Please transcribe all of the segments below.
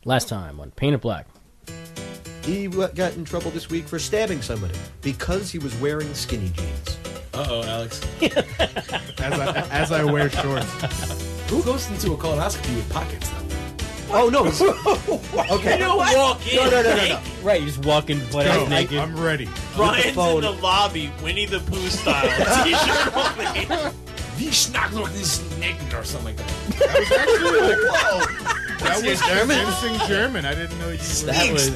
Last time on Paint It Black. He got in trouble this week for stabbing somebody because he was wearing skinny jeans. Uh-oh, Alex. As I wear shorts. Who goes into a colonoscopy with pockets, though? Oh, no. Okay. You don't walk in. No. Right, you just walk in butt ass naked. I'm ready. Brian's phone. in the lobby, Winnie the Pooh style, t-shirt only. Wie schnackloch is naked or something like that. That was convincing German. I didn't know you were. That was,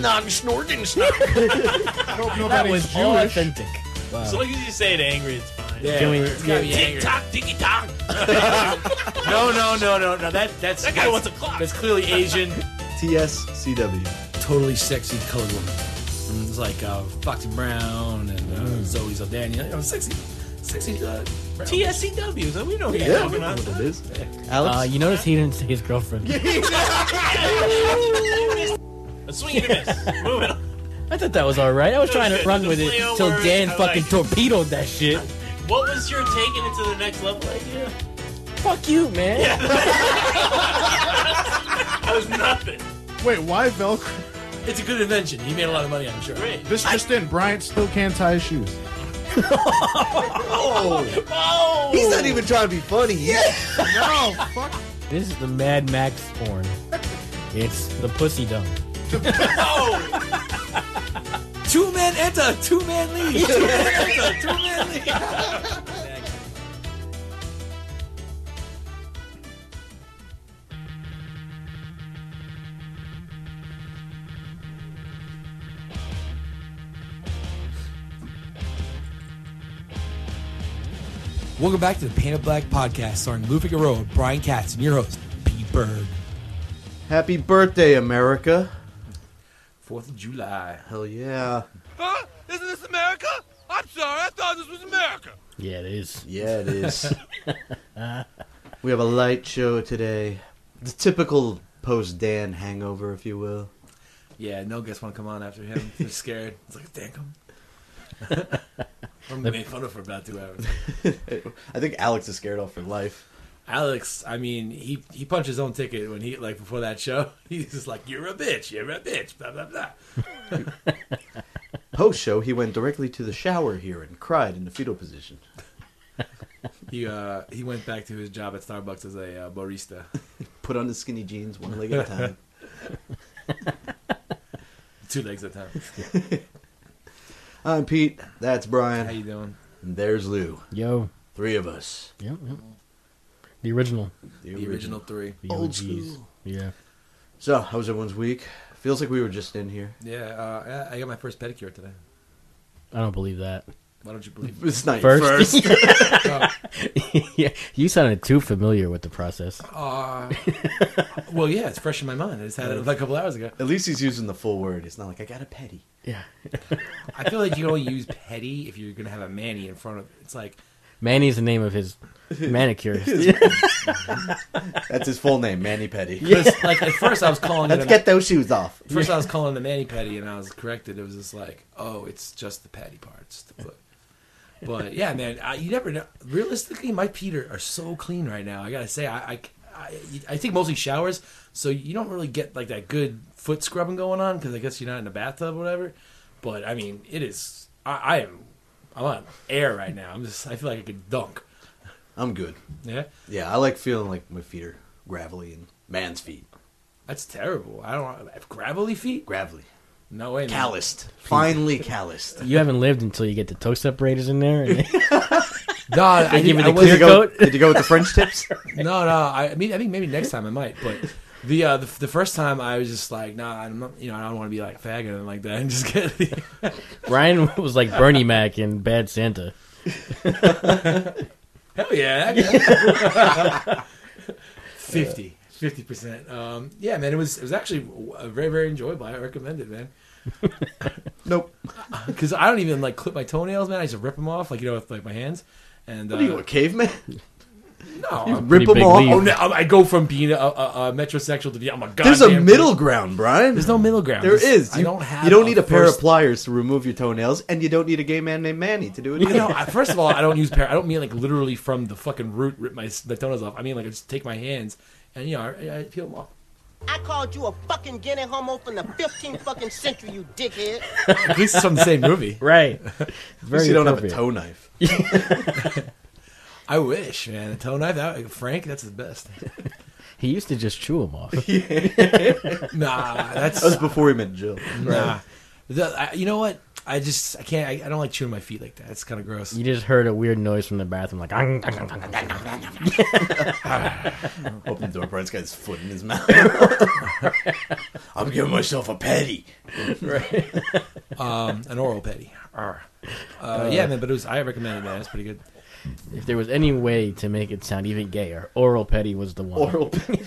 I hope that nobody's was all Jewish. authentic. Wow. So long as you say it angry, it's fine. Yeah, Can we- it's gotta be angry. Tick-tock, ticky-tock. No. That's That guy wants a clock. That's clearly Asian. TSCW. Totally sexy colored woman. It's like Foxy Brown and Zoe Saldana. You know, sexy brown. TSCW, so we know what you're Yeah, talking we know about. what it is. Alex? You notice he didn't say his girlfriend. A swing and a miss. Moving on. I thought that was alright. I was trying to good. run The with it play on till words, Dan I fucking like it. torpedoed that shit. What was your taking it to the next level idea? Fuck you, man. That was nothing. Wait, why Velcro? It's a good invention. He made a lot of money, I'm sure. Great. This just in. Bryant still can't tie his shoes. Oh! He's not even trying to be funny. Yeah. No, fuck. This is the Mad Max porn. It's the pussy dump. Oh! 2 men enter, 2 men leave. 2 men enter, 2 men leave. Welcome back to the Paint It Black podcast, starring Lou Figueroa, Brian Katz, and your host, Pete Berg. Happy birthday, America. 4th of July. Hell yeah. Huh? Isn't this America? I'm sorry, I thought this was America. Yeah, it is. Yeah, it is. We have a light show today. The typical post-Dan hangover, if you will. Yeah, no guests want to come on after him. They're scared. It's like, damn him. I'm made fun of for about 2 hours. I think Alex is scared off for life. Alex, I mean, he punched his own ticket when he, like, before that show. He's just like, you're a bitch, blah, blah, blah. Post-show, he went directly to the shower here and cried in the fetal position. He went back to his job at Starbucks as a barista. Put on his skinny jeans, one leg at a time. 2 legs at a time. I'm Pete. That's Brian. How you doing? And there's Lou. Yo. 3 of us. Yep. The original. The original 3. The Old OGs. school. Yeah. So, how was everyone's week? Feels like we were just in here. Yeah, I got my first pedicure today. I don't believe that. Why don't you believe it? It's not First? your first. Yeah, you sounded too familiar with the process. Well, yeah, it's fresh in my mind. I just had it like a couple hours ago. At least he's using the full word. It's not like, I got a petty. Yeah. I feel like you can only use petty if you're going to have a Manny in front of it. It's like, Manny's the name of his manicurist. That's his full name, Manny Petty. like at first I was calling Let's it get those shoes off. First I was calling the Manny Petty, and I was corrected. It was just like, oh, it's just the patty parts. The foot. But yeah, man, you never know. Realistically, my feet are so clean right now. I gotta say, I take mostly showers, so you don't really get like that good foot scrubbing going on because I guess you're not in a bathtub or whatever. But I mean, it is. I'm on air right now. I feel like I could dunk. I'm good. Yeah, Yeah, I like feeling like my feet are gravelly and man's feet. that's terrible. I don't have gravelly feet. Gravelly. No way. Man. Calloused. Finally calloused. You haven't lived until you get the toe separators in there. And No, I give it a wasn't- clear coat. Did you go with the French tips? No. I mean, I think maybe next time I might. But the first time I was just like, nah, I'm not. I don't want to be like a fag or anything like that. And just get Brian was like Bernie Mac in Bad Santa. hell yeah, 50%. Yeah, man, it was actually very very enjoyable. I recommend it, man. Nope. Because I don't even like clip my toenails, man. I just rip them off, like with like my hands. And What are you, a caveman? no, Rip them big off? leaf. oh, no, I go from being a metrosexual to being I'm a goddamn. There's a middle ground, Brian. There's no middle ground. There is. I don't have. You don't need a pair of first- pliers to remove your toenails, and you don't need a gay man named Manny to do it either. First of all, I don't use I don't mean like literally from the fucking root rip my toenails off. I mean like I just take my hands and I peel them off. I called you a fucking guinea homo from the 15th fucking century, you dickhead. At least it's from the same movie. Right. Very you don't have a toe knife. I wish, man. A toe knife, Frank, that's the best. He used to just chew them off. Nah, That was before he met Jill. nah. You know what? I can't. I don't like chewing my feet like that. It's kind of gross. You just heard a weird noise from the bathroom, like. Open the door, Brian's got his foot in his mouth. I'm giving myself a petty. Right. An oral petty. Yeah, man. But I recommend it, man. It's pretty good. If there was any way to make it sound even gayer, oral petty was the one. Oral petty.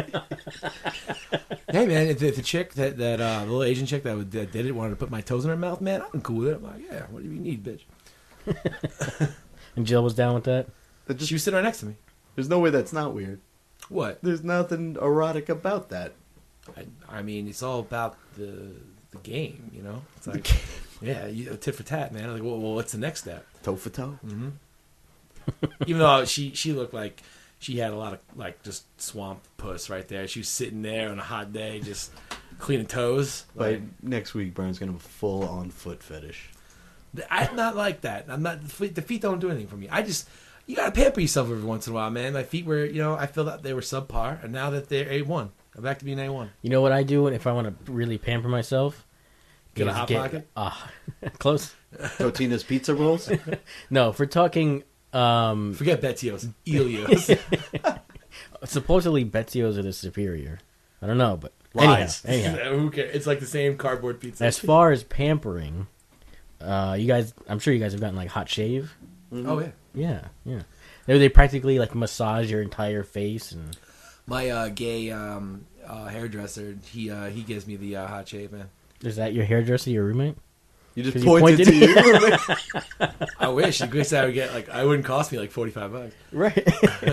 Hey, man, if the chick that little Asian chick that did it wanted to put my toes in her mouth, man, I'm cool with it. I'm like, yeah, what do you need, bitch? And Jill was down with that? She was sitting right next to me. There's no way that's not weird. What? There's nothing erotic about that. I mean, it's all about the game, you know? It's like, yeah, tit for tat, man. Like, well, what's the next step? Toe for toe. Mm-hmm. Even though she looked like she had a lot of, like, just swamp puss right there. She was sitting there on a hot day just cleaning toes. By next week, Brian's going to have a full-on foot fetish. I'm not like that. I'm not. The feet don't do anything for me. You got to pamper yourself every once in a while, man. My feet were, I feel that they were subpar, and now that they're A1. I'm back to being A1. You know what I do if I want to really pamper myself? Get a Hot Pocket? Close. Totino's Pizza Rolls? No, if we're talking... Forget Betzios. Elios. Supposedly Betzios are the superior. I don't know, but Lies. anyhow. Who cares? It's like the same cardboard pizza. As far as pampering, you guys, I'm sure you guys have gotten like hot shave. Mm-hmm. Oh yeah. Yeah. They practically like massage your entire face and. My gay hairdresser, he gives me the hot shave, man. Is that your hairdresser, your roommate? You just pointed to you. I wish. I wish I would get it wouldn't cost me like $45. Right.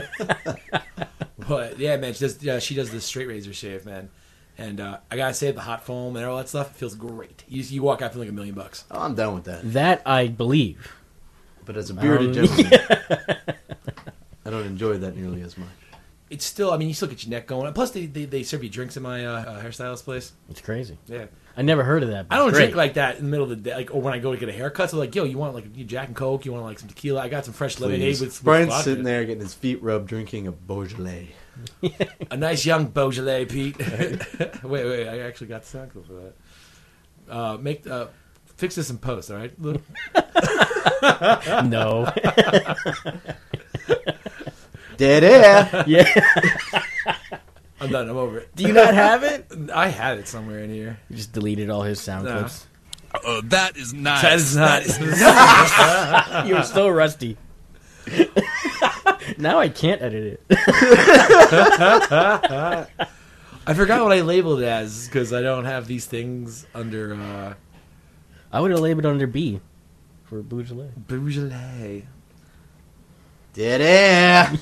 But yeah, man, she does the straight razor shave, man. And I gotta say, the hot foam and all that stuff, it feels great. You walk out feeling like $1 million. Oh, I'm down with that. That I believe. But as a bearded gentleman, I don't enjoy that nearly as much. It's still, you still get your neck going. Plus, they serve you drinks in my hairstylist place. It's crazy. Yeah. I never heard of that. I don't drink like that in the middle of the day, or when I go to get a haircut. So like, yo, you want like Jack and Coke? You want like some tequila? I got some fresh lemonade with Brian's vodka. sitting there getting his feet rubbed, drinking a Beaujolais. A nice young Beaujolais, Pete. wait, I actually got the sound clip for that. Fix this in post, all right, Lou? No. Dead air. Yeah. I'm done. I'm over it. Do you not have it? I had it somewhere in here. You just deleted all his sound No. clips. That is nice. That is not. You're so rusty. Now I can't edit it. I forgot what I labeled it as because I don't have these things under I would have labeled it under B for Beaujolais. Beaujolais. Dead air.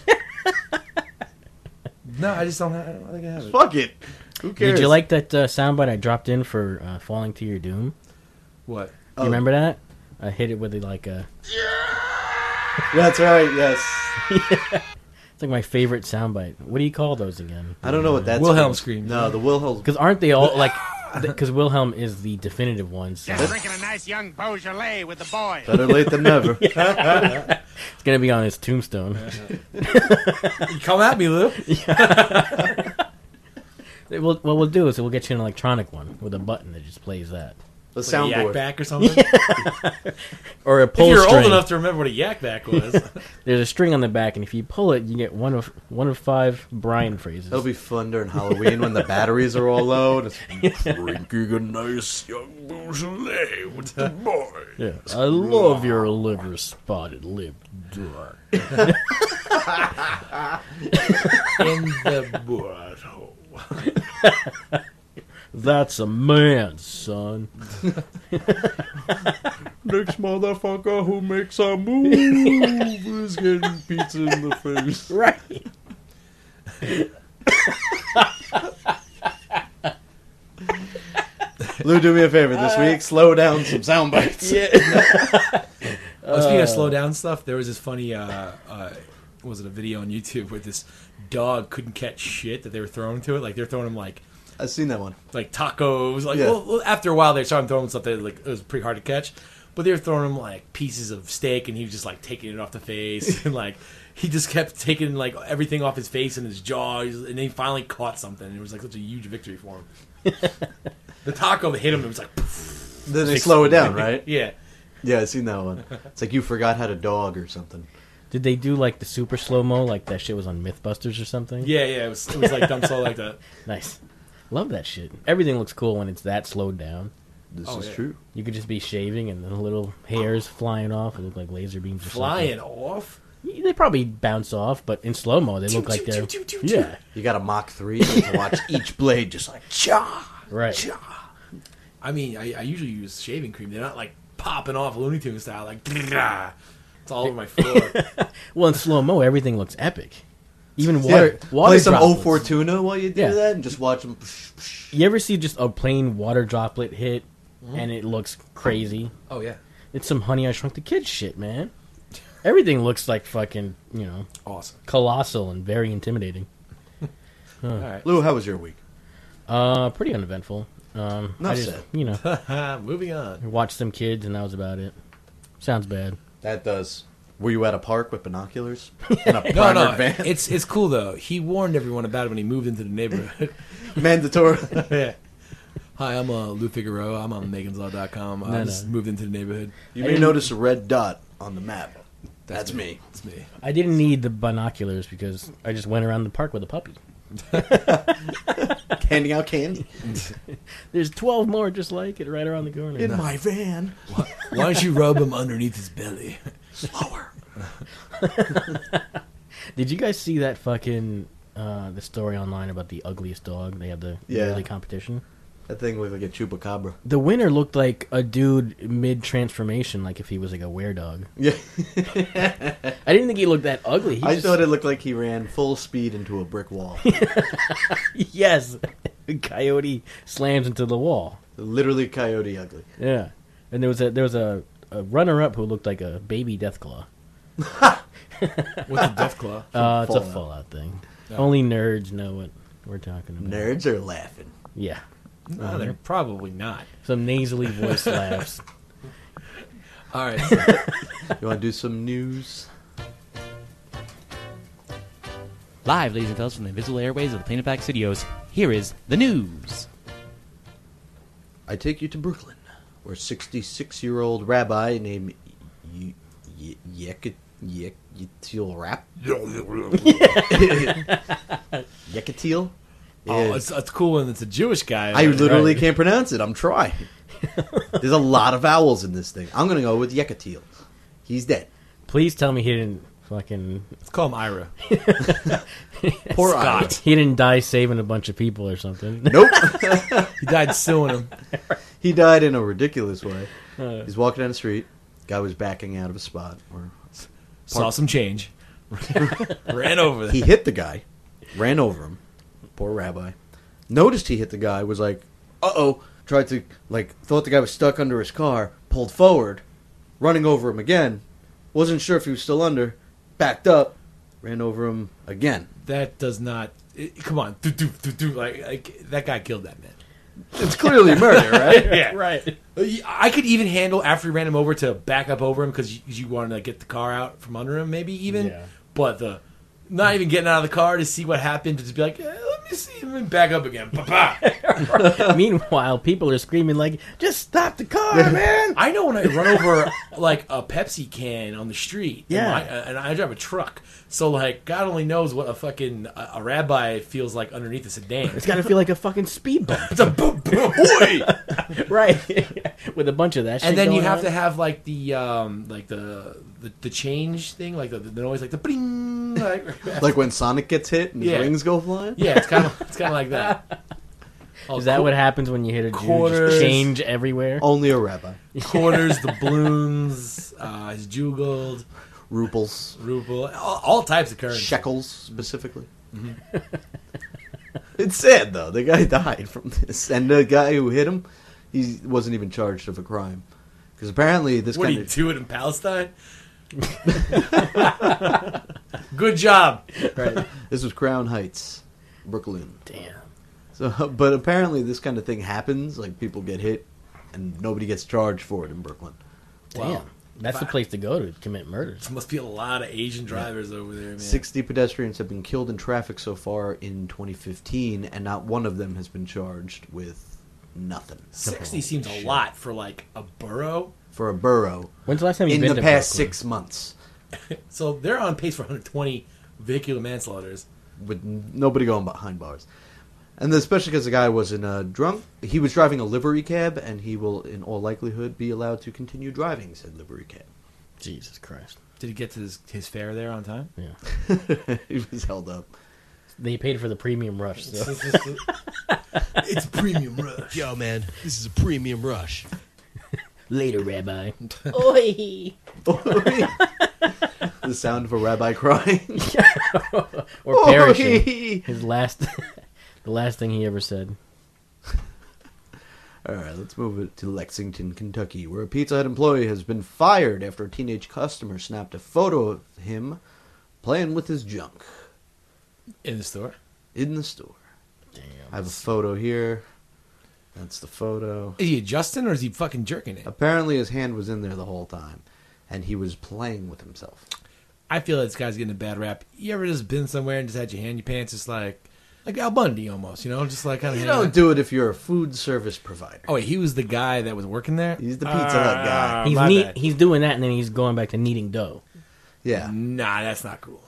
No, I just don't have. I don't think I have it. Fuck it. Who cares? Did you like that soundbite I dropped in for Falling to Your Doom? What? You remember that? I hit it with like a... That's right, yes. It's like my favorite soundbite. What do you call those again? I don't know what that's Wilhelm scream. No, the Wilhelm. Because aren't they all like... Because Wilhelm is the definitive one. So. Just drinking a nice young Beaujolais with the boys. Better late than never. It's going to be on his tombstone. Come at me, Lou. What we'll do is we'll get you an electronic one with a button that just plays that. The Like a yak soundboard. back or something. Or a If pull you're string. old enough to remember what a yak back was. There's a string on the back, and if you pull it, you get one of 5 Brian phrases. That'll be fun during Halloween when the batteries are all low. Just drinking a nice young Beaujolais with the boy. Yeah. I love your liver spotted lip dry. In the butthole. That's a man, son. Next motherfucker who makes a move is getting pizza in the face. Right. Lou, do me a favor this week. Slow down some sound bites. Yeah. Speaking of slow down stuff, there was this funny, was it a video on YouTube where this dog couldn't catch shit that they were throwing to it? Like, they're throwing him, like, I've seen that one. like tacos. Like, Yeah. well, after a while, they started throwing stuff that like it was pretty hard to catch. But they were throwing him like pieces of steak, and he was just like taking it off the face, and like he just kept taking like everything off his face and his jaw, and then he finally caught something. And it was like such a huge victory for him. The taco hit him. It was like, poof. Then they slow it down, right? Yeah. Yeah, I've seen that one. It's like you forgot how to dog or something. Did they do like the super slow mo, like that shit was on MythBusters or something? Yeah, it was like dumb slow like that. Nice. Love that shit. Everything looks cool when it's that slowed down. This Oh, is yeah. true. You could just be shaving and the little hairs flying off. It look like laser beams or Flying off. something. They probably bounce off, but in slow mo, they look like they're. Yeah, You got a Mach 3 to watch each blade just like cha. right. I mean, I usually use shaving cream. They're not like popping off Looney Tunes style. Like, it's all over my floor. Well, in slow mo, everything looks epic. Even Water, water play some droplets. 04 tuna while you do Yeah. that and just watch them. You ever see just a plain water droplet hit, and it looks crazy? Oh, yeah. It's some Honey I Shrunk the Kids shit, man. Everything looks like fucking, Awesome. colossal and very intimidating. All right. Lou, how was your week? Pretty uneventful. I Enough just, said. Moving on. watched some kids, and that was about it. Sounds bad. That does. Were you at a park with binoculars? In a No, primered van? it's cool though. He warned everyone about it when he moved into the neighborhood. Mandatory. Yeah. Hi, I'm Lou Figueroa. I'm on meganslaw.com. I No, just no. moved into the neighborhood. You may notice a red dot on the map. That's me. It's me. I didn't need the binoculars because I just went around the park with a puppy. Handing out candy. There's 12 more just like it right around the corner. In my van. Why don't you rub him underneath his belly? Slower. Did you guys see that fucking the story online about the ugliest dog? They had the Yeah. yearly competition. That thing looked like a chupacabra. The winner looked like a dude mid-transformation, like if he was like a were-dog. Yeah. I didn't think he looked that ugly. He I just, thought it looked like he ran full speed into a brick wall. yes, coyote slams into the wall. Literally coyote ugly. Yeah, and there was a runner-up who looked like a baby Deathclaw. What's a death claw? It's a Fallout. Fallout thing. Oh. Only nerds know what we're talking about. Nerds are laughing. Yeah, No, they're probably not. some nasally voice laughs. All right. You want to do some news? Live, ladies and fellas, from the invisible airways of the Planet Back Studios, here is the news. I take you to Brooklyn, where 66-year-old rabbi named Yekatiel Rap. Yekatiel? Oh, it's cool when it's a Jewish guy. I literally Right. can't pronounce it. I'm trying. There's a lot of vowels in this thing. I'm going to go with Yekatiel. He's dead. Please tell me he didn't fucking Let's call him Ira. Poor Scott. Ira. he didn't die saving a bunch of people or something. Nope. He died suing him. He died in a ridiculous way. Uh, He's walking down the street. Guy was backing out of a spot. Saw some change. Ran over there. He hit the guy. Ran over him. Poor rabbi. Noticed he hit the guy. Was like, uh-oh. Tried to, thought the guy was stuck under his car. Pulled forward. Running over him again. Wasn't sure if he was still under. Backed up. Ran over him again. That does not. Come on. Like, that guy killed that man. It's clearly murder, right? Yeah. right. I could even handle after he ran him over to back up over him because you wanted to get the car out from under him, maybe even. Yeah. But the not even getting out of the car to see what happened, to just be like, let me see him and back up again. Pa-pa. Meanwhile, people are screaming like, "Just stop the car, man!" I know when I run over like a Pepsi can on the street, Yeah. and I drive a truck, so like God only knows what a fucking a rabbi feels like underneath a sedan. It's got to feel like a fucking speed bump, It's a boom, boom, boy. right? With a bunch of that shit. And then you going have on. to have like the change thing, like the noise, like the bling, like Like when Sonic gets hit and his Yeah. rings go flying? yeah, it's kind of like that. Oh, Is that what happens when you hit a Jew? quarters. Just change everywhere. Only a rabbi. quarters, the balloons, his Jew gold, Ruples. ruble, all types of currency. Shekels, specifically. It's sad, though. The guy died from this. And the guy who hit him, he wasn't even charged of a crime. Because apparently this What do kind you of... do it in Palestine? Good job. Right. This was Crown Heights, Brooklyn. Damn. So, but apparently this kind of thing happens. Like, people get hit, and nobody gets charged for it in Brooklyn. Damn. That's the place to go to commit murders. There must be a lot of Asian drivers over there, man. 60 pedestrians have been killed in traffic so far in 2015, and not one of them has been charged with nothing. 60 seems a lot for, like, a borough. For a borough. When's the last time you've in been the to past Brooklyn? 6 months. So they're on pace for 120 vehicular manslaughters. With nobody going behind bars. And especially because the guy wasn't drunk. He was driving a livery cab, and he will, in all likelihood, be allowed to continue driving said livery cab. Jesus Christ. Did he get to his fare there on time? Yeah. He was held up. They paid for the premium rush, so. It's premium rush. Yo, man, this is a premium rush. Later, Rabbi. Oi! The sound of a rabbi crying. Or perishing. Oi! His last... the last thing he ever said. All right, let's move it to Lexington, Kentucky, where a Pizza Hut employee has been fired after a teenage customer snapped a photo of him playing with his junk In the store? in the store. Damn. I have a photo here. That's the photo. Is he adjusting or is he fucking jerking it? Apparently his hand was in there the whole time, and he was playing with himself. I feel like this guy's getting a bad rap. You ever just been somewhere and just had your hand in your pants? It's like Al Bundy almost, you know? Just like kind of. You don't do it if you're a food service provider. Oh, wait, he was the guy that was working there? He's the Pizza Hut guy. He's doing that, and then he's going back to kneading dough. Yeah. Nah, that's not cool.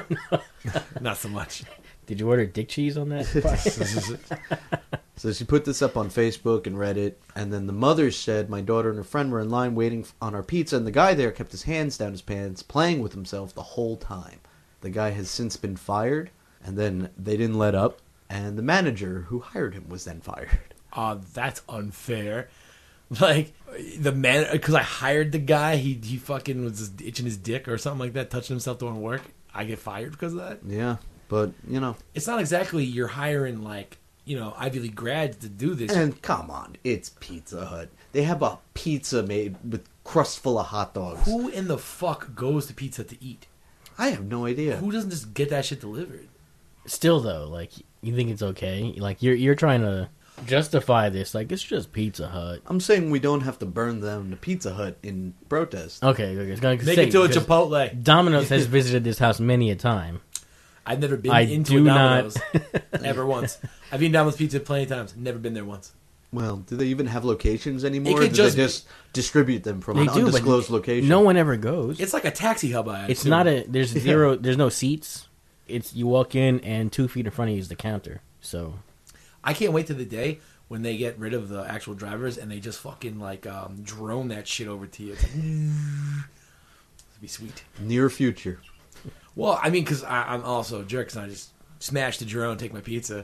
Not so much. Did you order dick cheese on that? So she put this up on Facebook and Reddit, and then the mother said, my daughter and her friend were in line waiting on our pizza, and the guy there kept his hands down his pants, playing with himself the whole time. The guy has since been fired, and then they didn't let up, and the manager who hired him was then fired. That's unfair. Like, the man, because I hired the guy, he fucking was just itching his dick or something like that, touching himself doing work. I get fired because of that? Yeah, but, you know. It's not exactly you're hiring, like, Ivy League grads to do this. And come on, it's Pizza Hut. They have a pizza made with crust full of hot dogs. Who in the fuck goes to Pizza Hut to eat? I have no idea. Who doesn't just get that shit delivered? Still, though, like, you think it's okay? Like, you're trying to justify this. Like, it's just Pizza Hut. I'm saying we don't have to burn down the Pizza Hut in protest. Okay. It's gonna Make it to a Chipotle. Domino's has visited this house many a time. I've never been I into do a Domino's. not. Ever once. I've eaten Domino's pizza plenty of times. Never been there once. Well, do they even have locations anymore? It could Or do just they just distribute them from They an do, but undisclosed location? No one ever goes. It's like a taxi hub. It's not there's zero, there's no seats. It's, you walk in and 2 feet in front of you is the counter. So. I can't wait to the day when they get rid of the actual drivers and they just fucking, like, drone that shit over to you. It's like, it'd be sweet. Near future. Well, I mean, because I'm also a jerk, and I just smash the drone, take my pizza.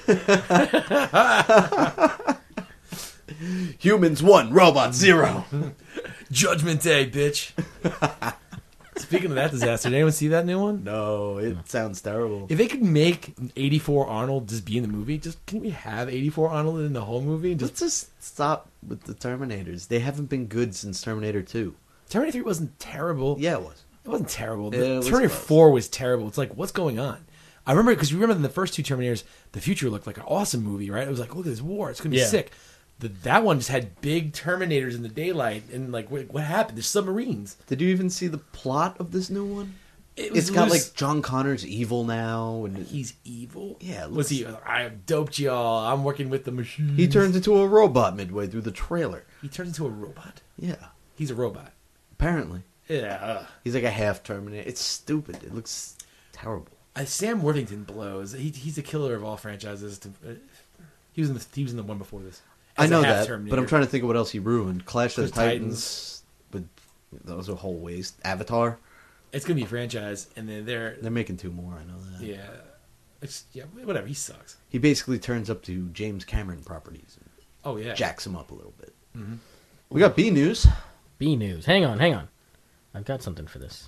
Humans 1, robots 0. Judgment Day, bitch. Speaking of that disaster, did anyone see that new one? No, it sounds terrible. If they could make 84 Arnold just be in the movie, can we have 84 Arnold in the whole movie? Let's just stop with the Terminators. They haven't been good since Terminator 2. Terminator 3 wasn't terrible. Yeah, it was. It wasn't terrible. It was Terminator close. 4 was terrible. It's like, what's going on? I remember, because you remember in the first two Terminators, the future looked like an awesome movie, right? It was like, look at this war. It's going to be sick. That one just had big Terminators in the daylight, and like, what happened? There's submarines. Did you even see the plot of this new one? It's got like John Connor's evil now, and he's evil. Yeah, What's he? I have doped y'all. I'm working with the machine. he turns into a robot midway through the trailer. He turns into a robot. Yeah, He's a robot. apparently. Yeah. He's like a half Terminator. It's stupid. It looks terrible. Sam Worthington blows. He's the killer of all franchises. He was in the one before this. I As a know half that, Terminator. but I'm trying to think of what else he ruined. Clash of the The Titans, but that was a whole waste. Avatar. It's gonna be a franchise, and then they're making 2 more. I know that. yeah, whatever. He sucks. He basically turns up to James Cameron properties. And Oh yeah, jacks him up a little bit. Mm-hmm. We got B news. B news. Hang on. I've got something for this.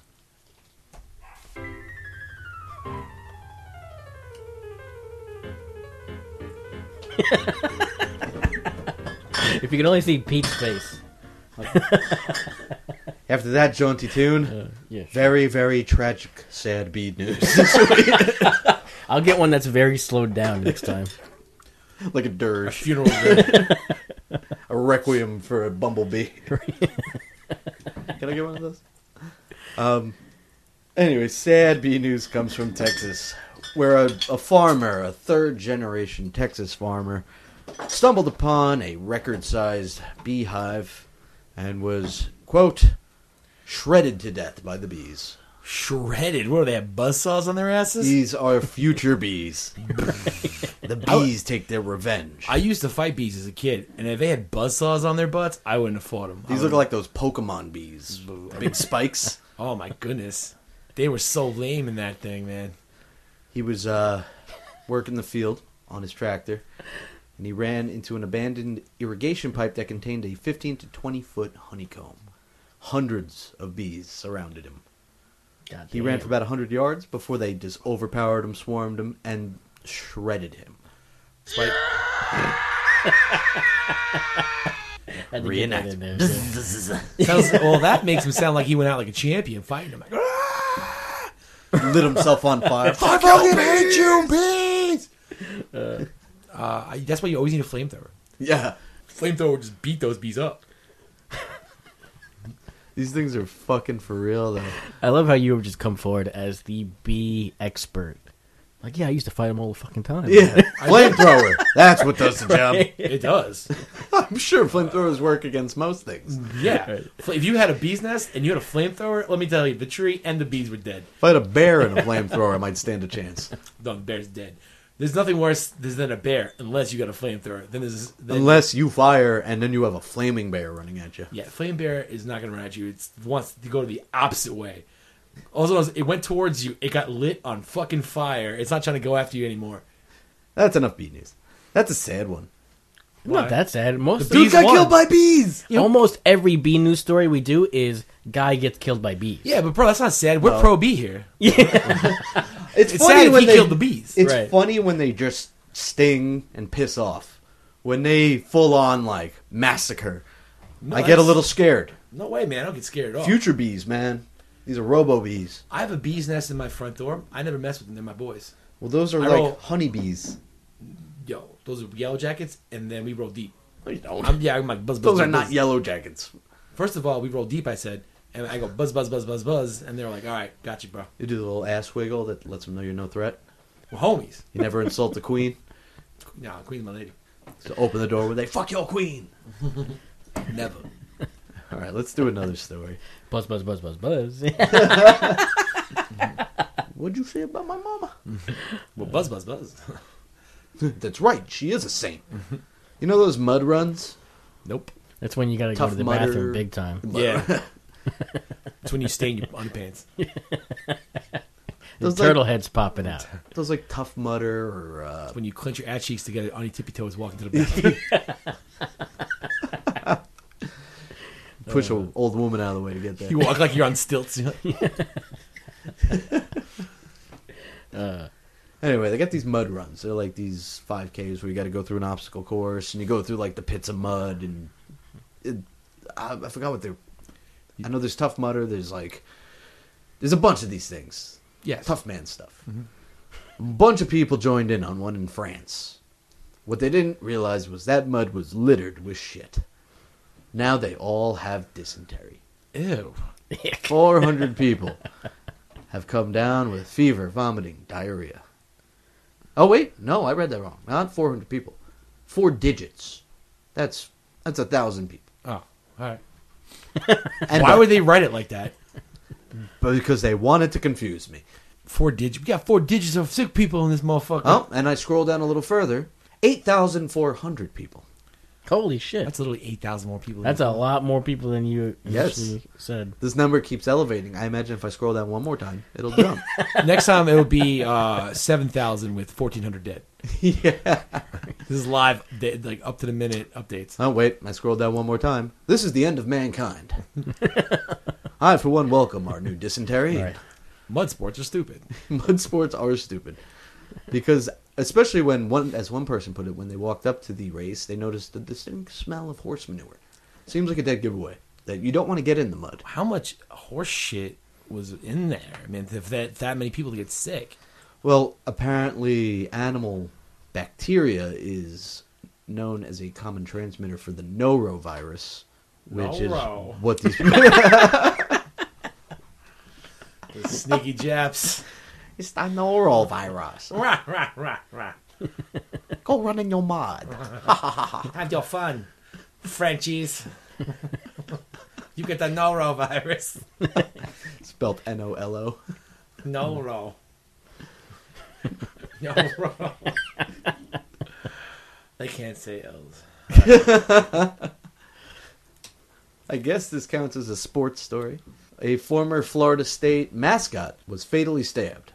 If you could only see Pete's face. After that jaunty tune, Yeah, sure. very, very tragic, sad B news. I'll get one that's very slowed down next time. like a A dirge, funeral dirge. a requiem for a bumblebee. Can I get one of those? Anyway, sad bee news comes from Texas, where a farmer, a third-generation Texas farmer, stumbled upon a record-sized beehive and was, quote, shredded to death by the bees. Shredded. What do they have? Buzzsaws on their asses? These are future bees. The bees take their revenge. I used to fight bees as a kid, and if they had buzzsaws on their butts, I wouldn't have fought them. These look like those Pokemon bees. The big spikes. Oh my goodness. They were so lame in that thing, man. He was working the field on his tractor, and he ran into an abandoned irrigation pipe that contained a 15 to 20-foot honeycomb. Hundreds of bees surrounded him. God He damn. ran for about 100 yards before they just overpowered him, swarmed him, and shredded him. Spike. Had to get that in there, Well, that makes him sound like he went out like a champion fighting him. Like, "Ah!" Lit himself on fire. I fucking hate you, bees! That's why you always need a flamethrower. Yeah. Flamethrower would just beat those bees up. These things are fucking for real, though. I love how you just come forward as the bee expert. Like, yeah, I used to fight them all the fucking time. Yeah. Flamethrower. That's what does the job. It does. I'm sure flamethrowers work against most things. Yeah. If you had a bee's nest and you had a flamethrower, let me tell you, the tree and the bees were dead. If I had a bear and a flamethrower, I might stand a chance. No, the bear's dead. There's nothing worse than a bear unless you got a flamethrower. Unless you fire and then you have a flaming bear running at you. Yeah, flame bear is not going to run at you. It wants to go the opposite way. Also, it went towards you. It got lit on fucking fire. It's not trying to go after you anymore. That's enough bee news. That's a sad one. Not that sad. Most Dude got killed by bees! Almost every bee news story we do is guy gets killed by bees. Yeah, but bro, that's not sad. We're pro bee here. It's It's funny sad if when he they killed the bees. It's Right. funny when they just sting and piss off. When they full on like massacre, No, I get a that's- little scared. No way, man. I don't get scared at all. Future bees, man. These are robo bees. I have a bee's nest in my front door. I never mess with them. They're my boys. Well, those are I like roll- honeybees. Yo, those are yellow jackets, and then we roll deep. No, you don't. I'm like buzz, buzz, Those buzz, are not buzz. yellow jackets. First of all, we roll deep, I said, and I go buzz, buzz, buzz, buzz, buzz, and they're like, all right, got you, bro. You do the little ass wiggle that lets them know you're no threat. We're homies. You never insult the queen. Nah, Queen's my lady. So open the door with a "fuck your queen." Never. All right, let's do another story. Buzz, buzz, buzz, buzz, buzz. What'd you say about my mama? Well, buzz, buzz, buzz. That's right, she is a saint. You know those mud runs? Nope. That's when you gotta go Tough to the Mudder. bathroom big time. Yeah. It's when you stain your underpants. Those Turtle heads popping out. Those like Tough Mudder or When you clench your ass cheeks together on your tippy toes walking to the bathroom. push an old woman out of the way to get there. You walk like you're on stilts. Anyway, they got these mud runs. They're like these 5Ks where you got to go through an obstacle course and you go through like the pits of mud and I forgot what they're. I know there's Tough Mudder. There's a bunch of these things. Yes. Tough man stuff. A bunch of people joined in on one in France. What they didn't realize was that mud was littered with shit. Now they all have dysentery. Ew. 400 people have come down with fever, vomiting, diarrhea. Oh wait, no, I read that wrong. Not 400 people. 4 digits. That's 1,000 people. Oh, all right. And Why would they write it like that? because they wanted to confuse me. 4 digits. We got 4 digits of sick people in this motherfucker. Oh, and I scroll down a little further. 8,400 people. Holy shit. That's literally 8,000 more people. That's a lot more people than you Yes. initially said. This number keeps elevating. I imagine if I scroll down one more time, it'll jump. Next time it will be 7,000 with 1,400 dead. Yeah. This is live, like up to the minute updates. Oh, wait. I scrolled down one more time. This is the end of mankind. I, for one, welcome our new dysentery. Right. Mud sports are stupid. Mud sports are stupid. Because, especially when, as one person put it, when they walked up to the race, they noticed the distinct smell of horse manure. Seems like a dead giveaway. That you don't want to get in the mud. How much horse shit was in there? I mean, if that many people to get sick. Well, apparently animal bacteria is known as a common transmitter for the norovirus, which Noro. is what these The sneaky Japs. It's the norovirus. Rah, rah, rah, rah. Go run in your mud. Have your fun, Frenchies. You get the norovirus. Spelled Nolo. Noro. Noro. They can't say L's. I guess this counts as a sports story. A former Florida State mascot was fatally stabbed.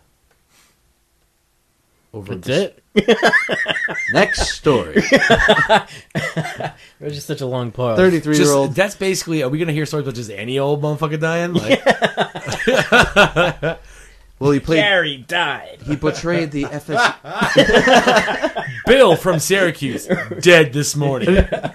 Over That's it. Next story. It was just such a long pause. 33-year-old. That's basically. Are we gonna hear stories about just any old motherfucker dying? Like, Well, he played. Gary died. He portrayed the FSU. Bill from Syracuse dead this morning.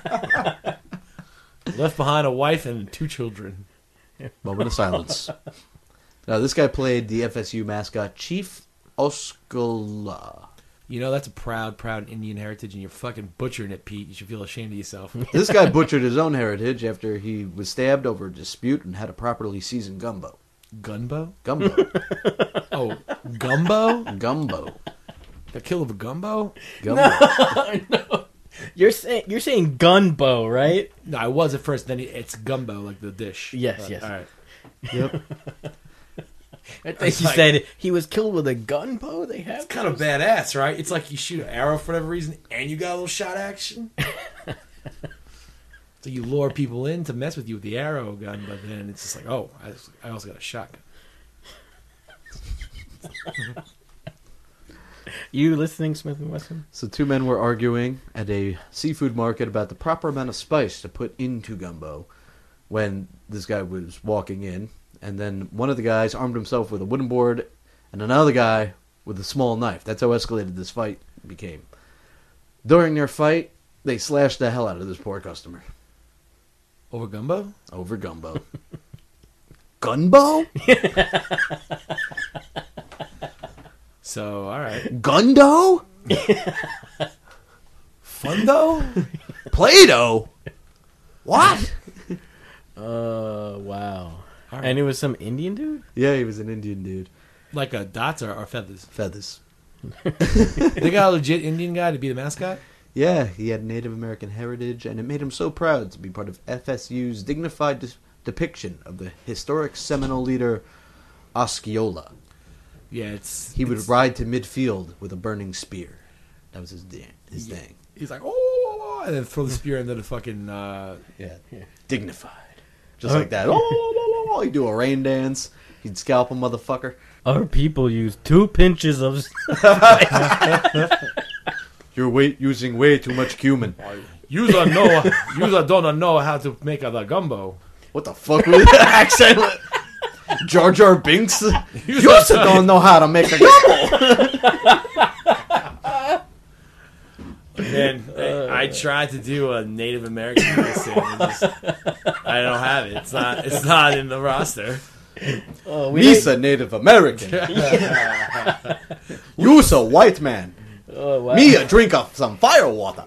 Left behind a wife and 2 children. Moment of silence. Now, this guy played the FSU mascot, Chief Oscola. You know that's a proud Indian heritage, and you're fucking butchering it, Pete. You should feel ashamed of yourself. This guy butchered his own heritage after he was stabbed over a dispute and had a properly seasoned gumbo. Gunbo? Gumbo. Oh, gumbo? Gumbo. The kill of a gumbo? Gumbo. No. You're saying gunbo, right? No, I was at first. Then it's gumbo, like the dish. Yes, yes. All right. Yep. I think you said he was killed with a gunbow. They have It's kind of badass, right? It's like you shoot an arrow for whatever reason, and you got a little shot action. So you lure people in to mess with you with the arrow gun, but then it's just like, oh, I also got a shotgun. You listening, Smith & Wesson? So 2 men were arguing at a seafood market about the proper amount of spice to put into gumbo when this guy was walking in. And then one of the guys armed himself with a wooden board and another guy with a small knife. That's how escalated this fight became. During their fight, they slashed the hell out of this poor customer. Over gumbo? Over gumbo. Gunbo? So, all right. Gundo? Fundo? Play-Doh? What? Wow. All right. And it was some Indian dude? Yeah, he was an Indian dude. Like dots or feathers? Feathers. They got a legit Indian guy to be the mascot? Yeah, he had Native American heritage, and it made him so proud to be part of FSU's dignified depiction of the historic Seminole leader Osceola. Yeah, He would ride to midfield with a burning spear. That was his thing. He's like, oh, and then throw the spear into the fucking... Yeah. Dignified. Just like that. Oh, he'd do a rain dance. He'd scalp a motherfucker. Our people use 2 pinches of... You're using way too much cumin. You don't know how to make the gumbo. What the fuck was that accent? Jar Jar Binks? You don't know how to make a gumbo. And I tried to do a Native American accent. I don't have it. It's not in the roster. He's a Native American. You's a white man. Oh, wow. Me a drink of some fire water.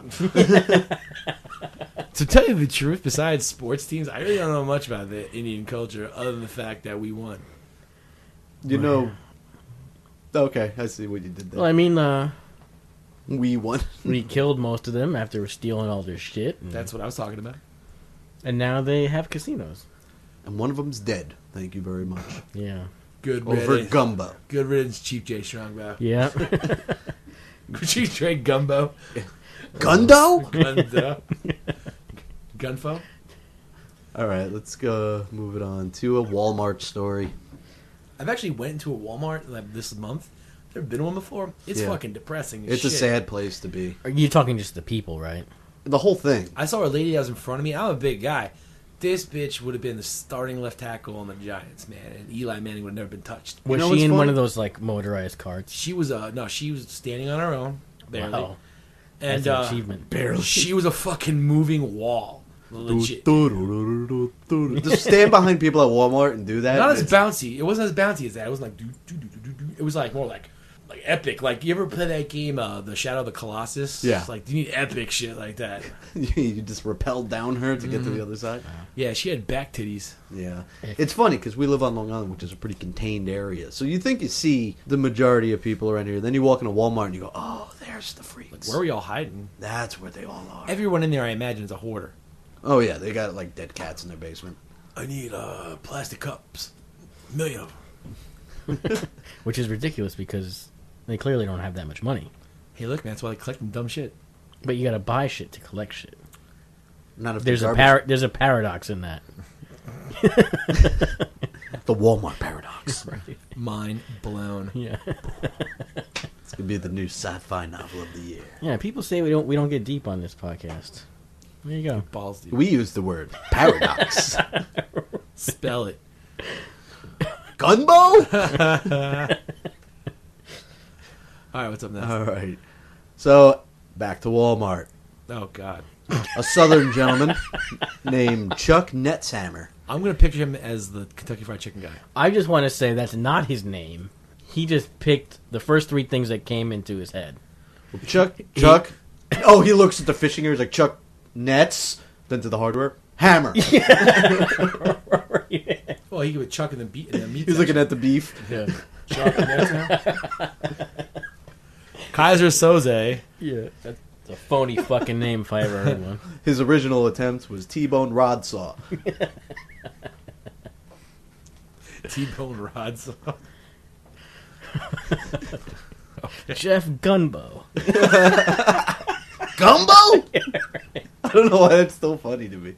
To tell you the truth, besides sports teams, I really don't know much about the Indian culture other than the fact that we won. You know. Okay, I see what you did there. Well, I mean, We won. we killed most of them after stealing all their shit. That's what I was talking about. And now they have casinos. And one of them's dead. Thank you very much. Yeah. Good Over riddance. gumbo. Good riddance, Chief J. Strongbow. Yeah. Could you trade gumbo? Gundo? Gundo? Gunfo? All right, let's go move it on to a Walmart story. I've actually went into a Walmart this month. Never been to one before. It's Yeah. fucking depressing as It's shit. a sad place to be. Are you talking just the people, right? The whole thing. I saw a lady that was in front of me. I'm a big guy. This bitch would have been the starting left tackle on the Giants, man. And Eli Manning would have never been touched. Was know she what's in funny? one of those, like, motorized carts? She was she was standing on her own, barely. Wow. And That's an achievement. barely. She was a fucking moving wall. Legit. Just stand behind people at Walmart and do that. Not as It's- bouncy. It wasn't as bouncy as that. It was like it was like more like like epic. Like, you ever play that game, the Shadow of the Colossus? Yeah. It's like, you need epic shit like that. You just rappelled down her to get to the other side. Yeah, she had back titties. Yeah. It's funny because we live on Long Island, which is a pretty contained area. So you think you see the majority of people around here. Then you walk into Walmart and you go, oh, there's the freaks. Like, where are we all hiding? That's where they all are. Everyone in there, I imagine, is a hoarder. Oh, yeah. They got, like, dead cats in their basement. I need plastic cups. A million of them. Which is ridiculous because they clearly don't have that much money. Hey, look, man, that's why they collect dumb shit. But you got to buy shit to collect shit. Not if There's garbage. a paradox in that. The Walmart paradox. Mind blown. Yeah. It's gonna be the new sci-fi novel of the year. Yeah, people say we don't get deep on this podcast. There you go. Balls deep. We use the word paradox. Spell it. Gunbo? All right, what's up next? All right. So, back to Walmart. Oh, God. A southern gentleman named Chuck Netzhammer. I'm going to picture him as the Kentucky Fried Chicken guy. I just want to say that's not his name. He just picked the first three things that came into his head. Chuck. Oh, he looks at the fishing gear. He's like, Chuck Nets. Then to the hardware. Hammer. Well, he could chuck in the meat. He's looking at the beef. Yeah. Chuck in there now. Kaiser Soze. Yeah. That's a phony fucking name if I ever heard one. His original attempt was T-Bone Rod Saw. T-Bone Rod Saw. Jeff Gunbo. Gumbo? I don't know why that's still funny to me.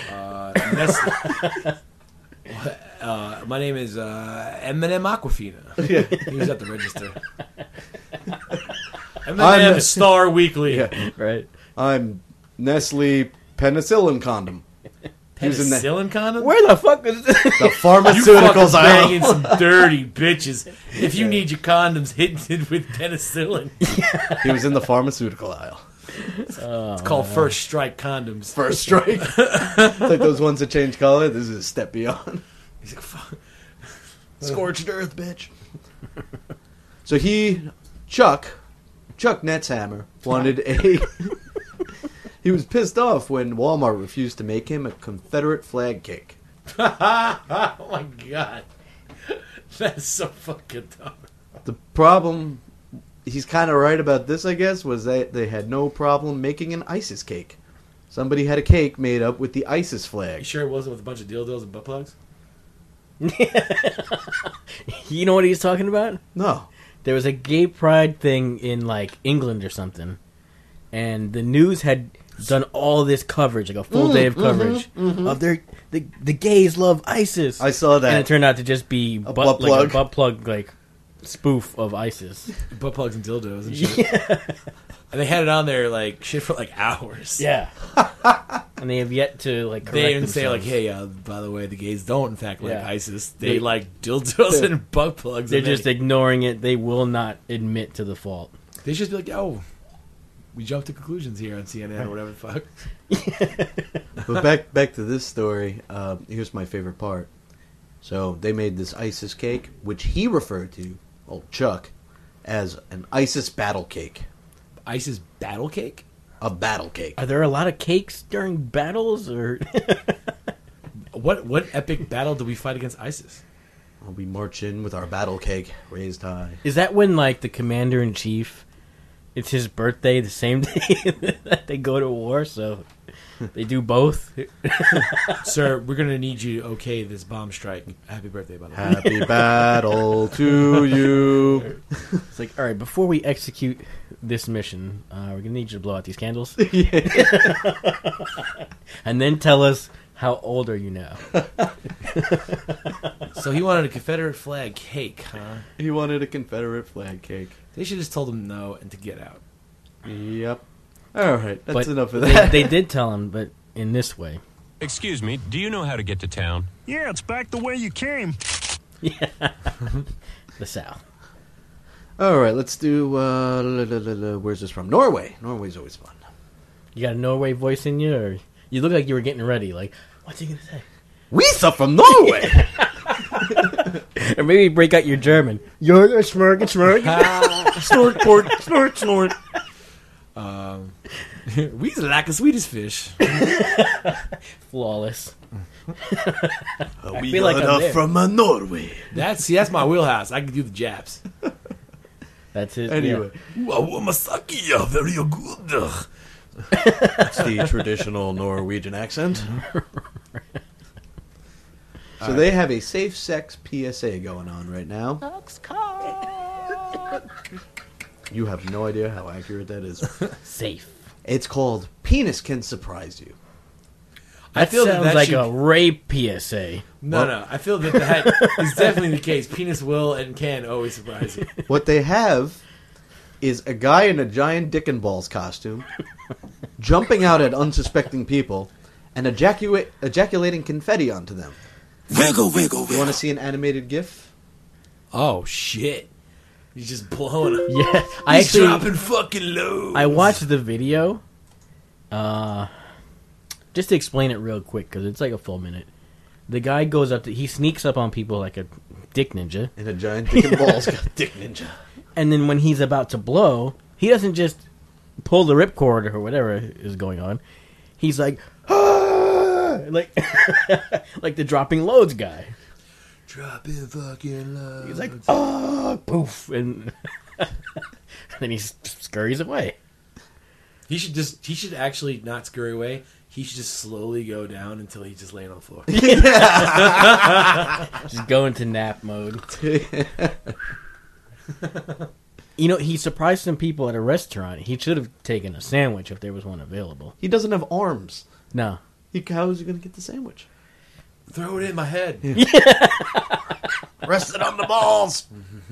My name is Eminem Aquafina. Yeah. He was at the register. Eminem Star Weekly. Yeah. Right. I'm Nestle Penicillin Condom. Penicillin condom? Where the fuck is this? The You pharmaceuticals fucking banging aisle. some dirty bitches. If you need your condoms hidden with penicillin, He was in the pharmaceutical aisle. it's called First Strike condoms. First strike. It's like those ones that change color. This is a step beyond. He's like, fuck. Scorched earth, bitch. So Chuck Netzhammer wanted a... He was pissed off when Walmart refused to make him a Confederate flag cake. Oh my god. That's so fucking dumb. The problem, he's kind of right about this, I guess, was that they had no problem making an ISIS cake. Somebody had a cake made up with the ISIS You flag. sure it wasn't with a bunch of dildos and butt plugs? You know what he's talking about? No. There was a gay pride thing in like England or something, and the news had done all this coverage, like a full day of coverage of the gays love ISIS. I saw that. and it turned out to just be butt like plug. a butt plug like spoof of ISIS. Butt plugs and dildos and shit. And they had it on there like shit for like hours. Yeah, and they have yet to like. Correct They didn't say like, themselves. hey, by the way, the gays don't in fact like Yeah. ISIS. They like dildos and butt plugs. They're and just ignoring it. They will not admit to the fault. they should just be like, yo, we jumped to conclusions here on CNN or whatever the fuck. But back to this story. Here's my favorite part. So they made this ISIS cake, which he referred to, old Chuck, as an ISIS battle cake. ISIS battle cake? A battle cake. Are there a lot of cakes during battles, or What epic battle did we fight against ISIS? We march in with our battle cake raised high. is that when like the commander in chief? It's his birthday the same day that they go to war, so they do both. Sir, we're going to need you to okay this bomb strike. Happy birthday, by the way. Happy battle to you. It's like, all right, before we execute this mission, we're gonna need you to blow out these candles, and then tell us how old are you now. So he wanted a Confederate flag cake, huh? He wanted a Confederate flag cake. They should just told him no and to get out. Yep. All right, that's But enough of that. They did tell him, but in this way. Excuse me, do you know how to get to town? Yeah, it's back the way you came. The South. All right, let's do. Where's this from? Norway. Norway's always fun. You got a Norway voice in you, or you look like you were getting ready. Like, what's he gonna say? Lisa from Norway. Or maybe break out your German. You're a smirk. Snort, port, snort, snort. We used to lack a Swedish fish. Flawless. We feel like I'm there. from Norway. That's my wheelhouse. I can do the Japs. That's it. Anyway, Wamasaki, very good. that's the traditional Norwegian accent. So they have a safe sex PSA going on right now. You have no idea how accurate that is. Safe. It's called Penis Can Surprise You. I feel sounds that like should- a rape PSA. No. I feel that is definitely the case. Penis will and can always surprise you. What they have is a guy in a giant dick and balls costume jumping out at unsuspecting people and ejaculating confetti onto them. Wiggle, wiggle, You wiggle. want to see an animated GIF? Oh shit! He's just blowing up. Yeah, He's dropping fucking low. I watched the video. Just to explain it real quick, because it's like a full minute. The guy goes up he sneaks up on people like a dick ninja. In a giant dick and balls dick ninja. And then when he's about to blow, he doesn't just pull the ripcord or whatever is going on. He's like, ah! like, like the dropping loads guy. Dropping fucking low. He's like, ah, poof, and then he scurries away. He should actually not scurry away. He should just slowly go down until he's just laying on the floor. Just go into nap mode. You know, he surprised some people at a restaurant. He should have taken a sandwich if there was one available. He doesn't have arms. No. How is he going to get the sandwich? Throw it in my head. Rest it on the balls.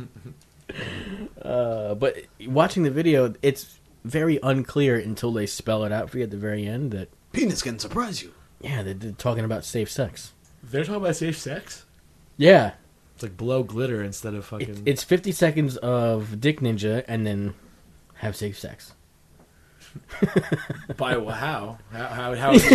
But watching the video, it's very unclear until they spell it out for you at the very end that Penis can surprise you. yeah, they're talking about safe sex. They're talking about safe sex. Yeah, It's like blow glitter instead of fucking. it's 50 seconds of Dick Ninja and then have safe sex. By how? How?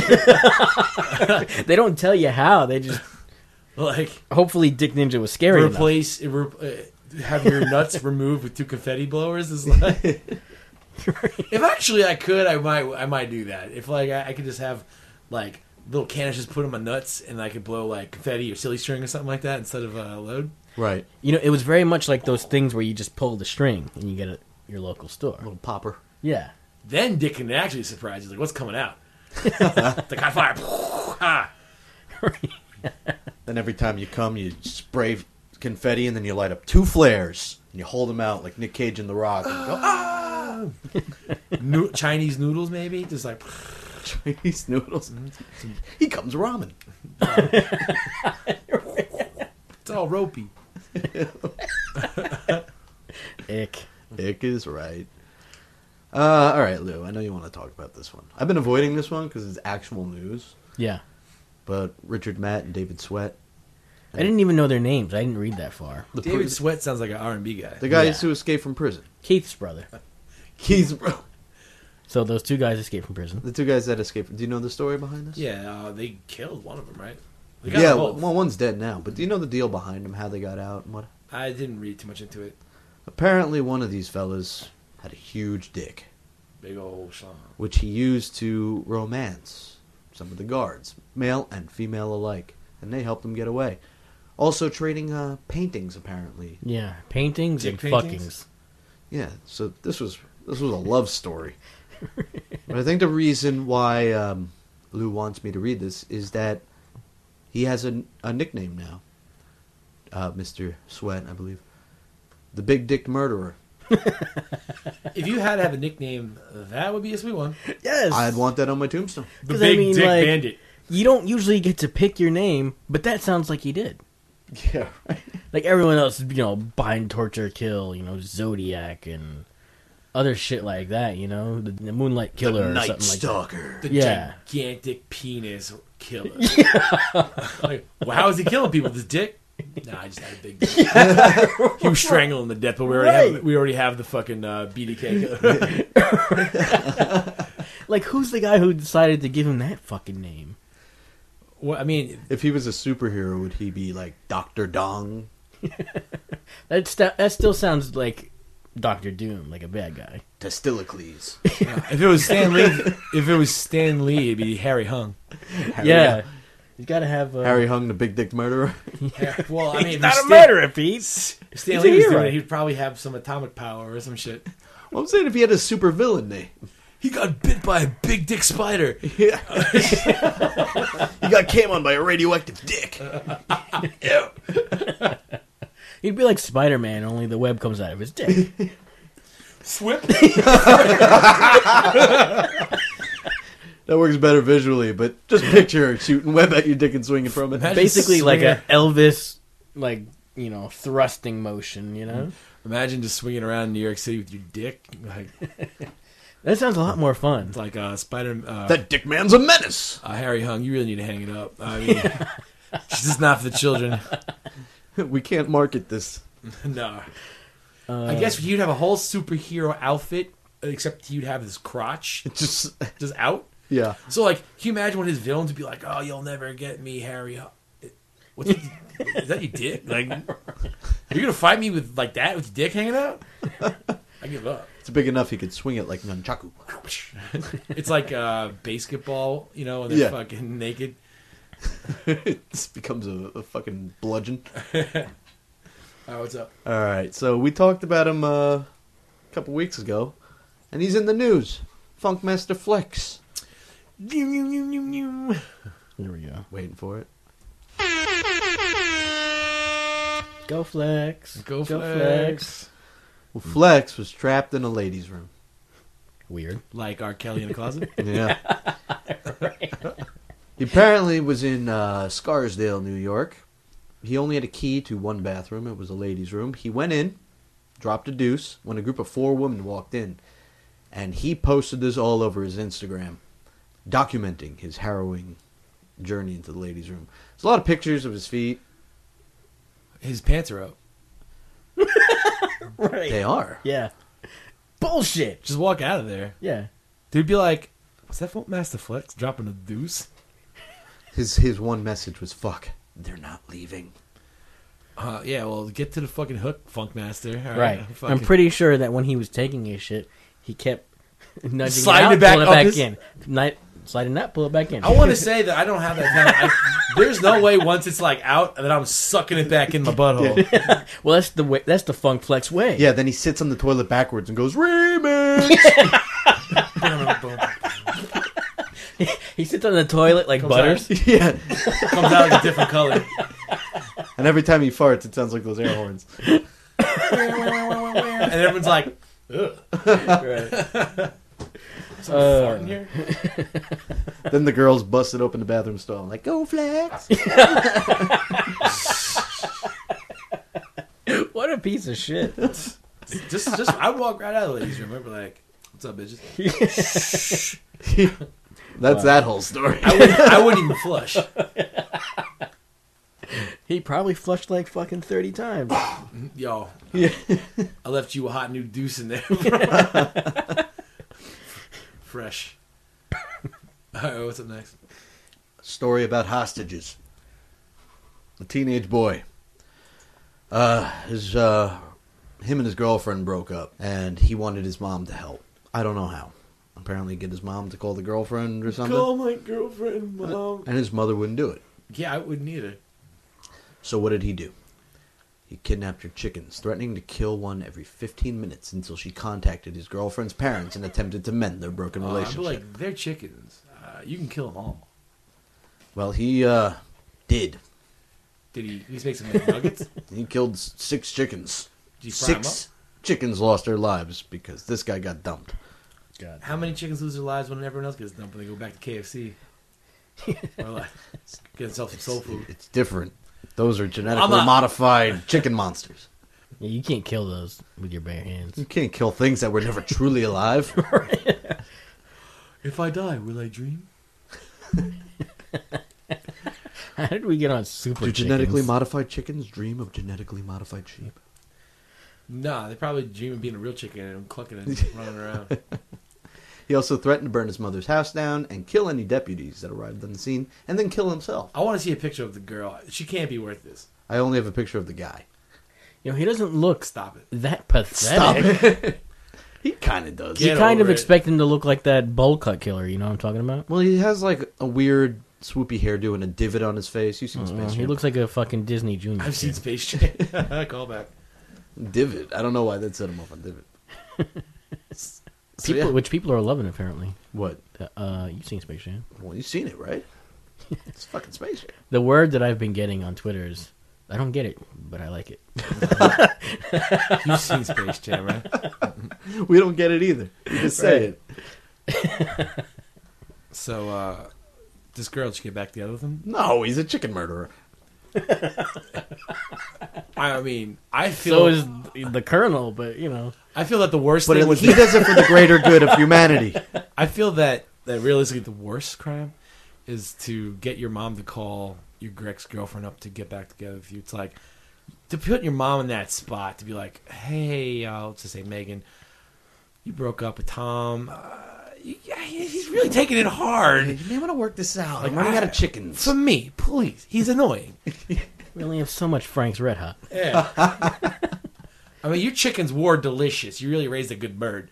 They don't tell you how. They just Like hopefully Dick Ninja was scary enough. Have your nuts removed with two confetti blowers is like. If actually I could, I might do that. If like I could just have like little canisters put in my nuts and I could blow like confetti or silly string or something like that instead of a load. Right. You know, it was very much like those things where you just pull the string and you get it at your local store. Little popper. Yeah. Then Dick can actually surprise you. Like, what's coming out? Like high fire. Ah. Then every time you come, you spray confetti and then you light up 2 flares and you hold them out like Nick Cage in The Rock. And go, ah! Chinese noodles, maybe? Just like Chinese noodles. He comes ramen. it's all ropey. Ick. Ick is right. All right, Lou, I know you want to talk about this one. I've been avoiding this one because it's actual news. Yeah. But Richard Matt and David Sweat. I didn't even know their names. I didn't read that far. David Sweat sounds like an R&B guy. The guys who escaped from prison. Keith's brother. Keith's brother. So those 2 guys escaped from prison. The 2 guys that escaped. Do you know the story behind this? Yeah, they killed one of them, right? They got Yeah, them well, both. one's dead now. But do you know the deal behind them, how they got out and what? I didn't read too much into it. Apparently one of these fellas had a huge dick, Big old Sean. which he used to romance some of the guards, male and female alike, and they helped him get away. Also trading paintings, apparently. Yeah. Paintings Dick and paintings? fuckings. Yeah, so this was a love story. But I think the reason why Lou wants me to read this is that he has a nickname now. Mr. Sweat, I believe. The Big Dick Murderer. If you had to have a nickname, that would be a sweet one. Yes. I'd want that on my tombstone. The 'Cause, Big Dick like, Bandit. You don't usually get to pick your name, but that sounds like you did. Yeah, right. Like everyone else, bind, torture, kill, Zodiac and other shit like that, the Moonlight Killer or something like that. The Yeah. gigantic penis killer. Like, well, how is he killing people with his dick? Nah, I just had a big dick. He was strangling them to death, but we already have the fucking BDK killer. Like, who's the guy who decided to give him that fucking name? Well, I mean, If he was a superhero, would he be like Dr. Dong? That still sounds like Doctor Doom, like a bad guy. Testilocles. If it was Stan Lee, it'd be Harry Hung. Yeah. You gotta have Harry Hung, the big dick murderer. Well, I mean, he's not a murderer, Pete. If Stan Lee was doing it, he'd probably have some atomic power or some shit. Well, I'm saying if he had a super villain name. He got bit by a big dick spider. Yeah. He got came on by a radioactive dick. Ew. He'd be like Spider-Man, only the web comes out of his dick. Swip. That works better visually, but just picture shooting web at your dick and swinging from it. Basically like a Elvis, thrusting motion, you know? Imagine just swinging around New York City with your dick. Like, that sounds a lot more fun. It's like Spider. That dick man's a menace. Harry Hung, you really need to hang it up. I mean, it's just not for the children. We can't market this. No. I guess you'd have a whole superhero outfit, except you'd have his crotch just out. Yeah. So, like, can you imagine what his villains would be like? Oh, you'll never get me, Harry. Is that your dick? Like, are you gonna fight me with like that with your dick hanging out? I give up. It's big enough he could swing it like nunchaku. It's like basketball, when they're fucking naked. This becomes a fucking bludgeon. Oh, what's up? All right, so we talked about him a couple weeks ago, and he's in the news. Funkmaster Flex. Here we go. Waiting for it. Go Flex. Go Flex. Well, Flex was trapped in a ladies' room. Weird. Like R. Kelly in a closet? Yeah. He apparently was in Scarsdale, New York. He only had a key to one bathroom. It was a ladies' room. He went in, dropped a deuce, when a group of 4 women walked in. And he posted this all over his Instagram, documenting his harrowing journey into the ladies' room. There's a lot of pictures of his feet. His pants are up. Right. They are. Yeah. Bullshit. Just walk out of there. Yeah. Dude be like, was that Funkmaster Flex dropping a deuce? His one message was, fuck, they're not leaving. Yeah, well, get to the fucking hook, Funkmaster. All right. Fucking... I'm pretty sure that when he was taking his shit, he kept nudging sliding it out, pulling it back his... in. Sliding that, pull it back in. I want to say that I don't have that talent. There's no way once it's like out that I'm sucking it back in my butthole. Yeah. Well, that's the way. That's the Funk Flex way. Yeah. Then he sits on the toilet backwards and goes remix. He sits on the toilet like Butters. Yeah. Comes out like a different color. And every time he farts, it sounds like those air horns. And everyone's like, ugh. Right. Farting here? Then the girls busted open the bathroom stall and like, go Flex. What a piece of shit. Just I'd walk right out of the ladies' room. I'd be like, what's up, bitches? That's that whole story. I wouldn't even flush. He probably flushed like fucking 30 times. Yo. Yeah. I left you a hot new deuce in there. Fresh. All right, what's up next? Story about hostages. A teenage boy. Him and his girlfriend broke up, and he wanted his mom to help. I don't know how. Apparently get his mom to call the girlfriend or something. Call my girlfriend, Mom. And his mother wouldn't do it. Yeah, I wouldn't either. So what did he do? He kidnapped her chickens, threatening to kill one every 15 minutes until she contacted his girlfriend's parents and attempted to mend their broken relationship. But like, they're chickens. You can kill them all. Well, he did. Did he? He's make some nuggets. He killed 6 chickens. Did he fry 6 chickens lost their lives because this guy got dumped. God. How many chickens lose their lives when everyone else gets dumped and they go back to KFC? Or like, get themselves some soul food. It's different. Those are genetically modified chicken monsters. Yeah, you can't kill those with your bare hands. You can't kill things that were never truly alive. If I die, will I dream? How did we get on super Do chickens? genetically modified chickens dream of genetically modified sheep? Nah, they probably dream of being a real chicken and clucking and running around. He also threatened to burn his mother's house down and kill any deputies that arrived on the scene, and then kill himself. I want to see a picture of the girl. She can't be worth this. I only have a picture of the guy. He doesn't look Stop it. that pathetic. Stop it. He kind of does. You Get kind of over it. expect him to look like that bowl cut killer. You know what I'm talking about? Well, he has like a weird swoopy hairdo and a divot on his face. You've seen Space He Jam. looks like a fucking Disney Junior. I've seen Space Jam. Call back. Divot. I don't know why that set him off on divot. People, which people are loving apparently. What? You've seen Space Jam. Well, you've seen it, right? It's fucking Space Jam. The word that I've been getting on Twitter is, I don't get it, but I like it. You've seen Space Jam, right? We don't get it either. You just say Right. it. So, this girl, did you get back together with him? No, he's a chicken murderer. I mean, I So feel is the Colonel, but I feel that the worst But thing was he does it for the greater good of humanity. I feel that realistically the worst crime is to get your mom to call your ex-girlfriend up to get back together with you. It's like to put your mom in that spot to be like, hey, let's just say Megan, you broke up with Tom. He's really taking it hard. You may want to work this out. Like, I'm running out of chickens. For me, please. He's annoying. we only have so much Frank's Red Hot. Yeah. I mean, your chickens were delicious. You really raised a good bird.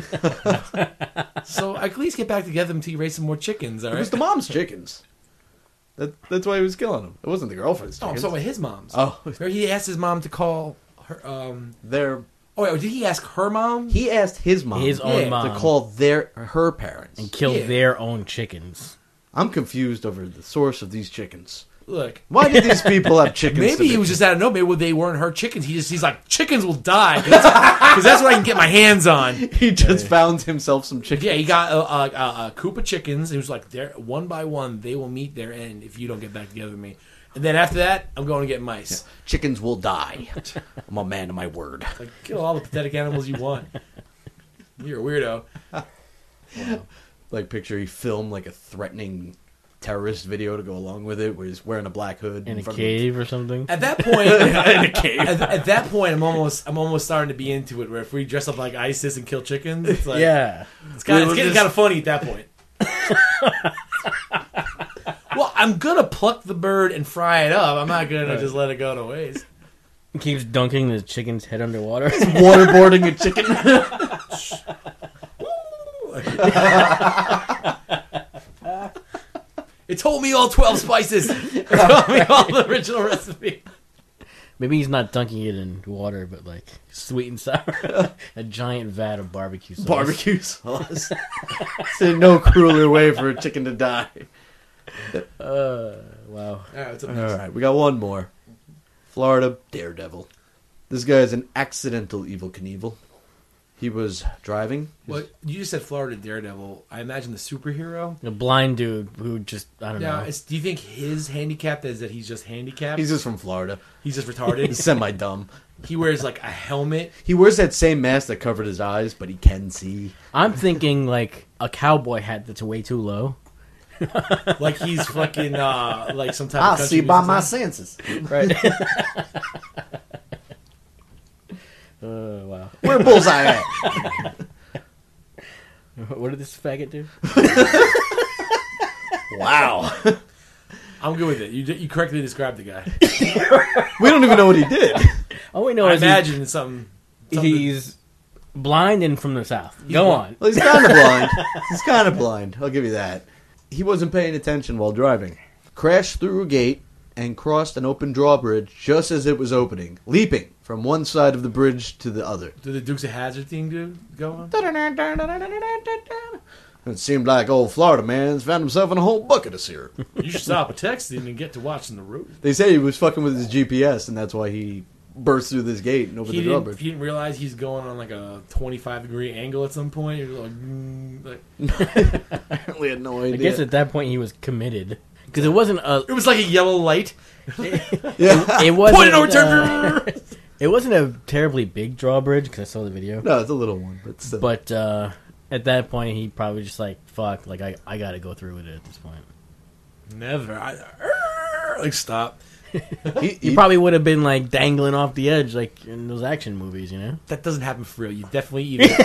So at least get back together until you raise some more chickens, all It right? was the mom's chickens. That's why he was killing them. It wasn't the girlfriend's Oh, I'm chickens. talking about his mom's. Oh. Or he asked his mom to call her. Their Oh, wait, did he ask her mom? He asked his mom, His own Yeah. mom. to call her parents. And kill Yeah. their own chickens. I'm confused over the source of these chickens. Look, Why did these people have chickens? maybe he was just out of nowhere. Maybe they weren't her chickens. He's like, chickens will die because that's what I can get my hands on. He just found himself some chickens. Yeah, he got a coop of chickens. He was like, "They're one by one, they will meet their end if you don't get back together with me." And then after that, I'm going to get mice. Chickens will die. I'm a man of my word. Like, kill all the pathetic animals you want. You're a weirdo. Like, picture he filmed like a threatening terrorist video to go along with it, where he's wearing a black hood In a front of cave or something. At that point, in a cave. at that point, I'm almost starting to be into it. Where if we dress up like ISIS and kill chickens, it's like, Yeah. it's getting kind of funny at that point. Well, I'm gonna pluck the bird and fry it up. I'm not gonna just let it go to waste. He keeps dunking the chicken's head underwater. Waterboarding a chicken. It told me all 12 spices. It told me all the original recipe. Maybe he's not dunking it in water, but like sweet and sour. A giant vat of barbecue sauce. Barbecue sauce. There's no crueler way for a chicken to die. Wow. All right, what's up All next? right, we got one more. Florida Daredevil. This guy is an accidental Evel Knievel. He was driving. Well, you just said Florida Daredevil. I imagine the superhero. A blind dude who just, I don't Now, know. do you think his handicap is that he's just handicapped? He's just from Florida. He's just He's retarded. semi-dumb. He wears like a helmet. He wears that same mask that covered his eyes, but he can see. I'm thinking like a cowboy hat that's way too low. Like he's fucking like some type of country musician. senses. Right. Wow. Where Bullseye at? What did this faggot do? Wow. I'm good with it. You correctly described the guy. We don't even know what he did. All we know I is imagine it's something. he's blind and from the south. Go on. Well, he's kind of blind. He's kind of blind. I'll give you that. He wasn't paying attention while driving. Crashed through a gate and crossed an open drawbridge just as it was opening, leaping from one side of the bridge to the other. Did the Dukes of Hazzard thing go on? It seemed like old Florida man's found himself in a whole bucket of syrup. You should stop a texting and get to watching the road. They say he was fucking with his GPS, and that's why he burst through this gate and opened the drawbridge. He didn't realize he's going on like a 25-degree angle at some point. He was like, Apparently had no I idea. guess at that point he was committed. Because it wasn't a... it was like a yellow light. It wasn't, Point of no return. It wasn't a terribly big drawbridge, because I saw the video. No, it's a little one, but still. But at that point, he probably just like, fuck, like I got to go through with it at this point. Never. Like, stop. You probably would have been like dangling off the edge, like in those action movies, you know? That doesn't happen for real. You definitely eat it.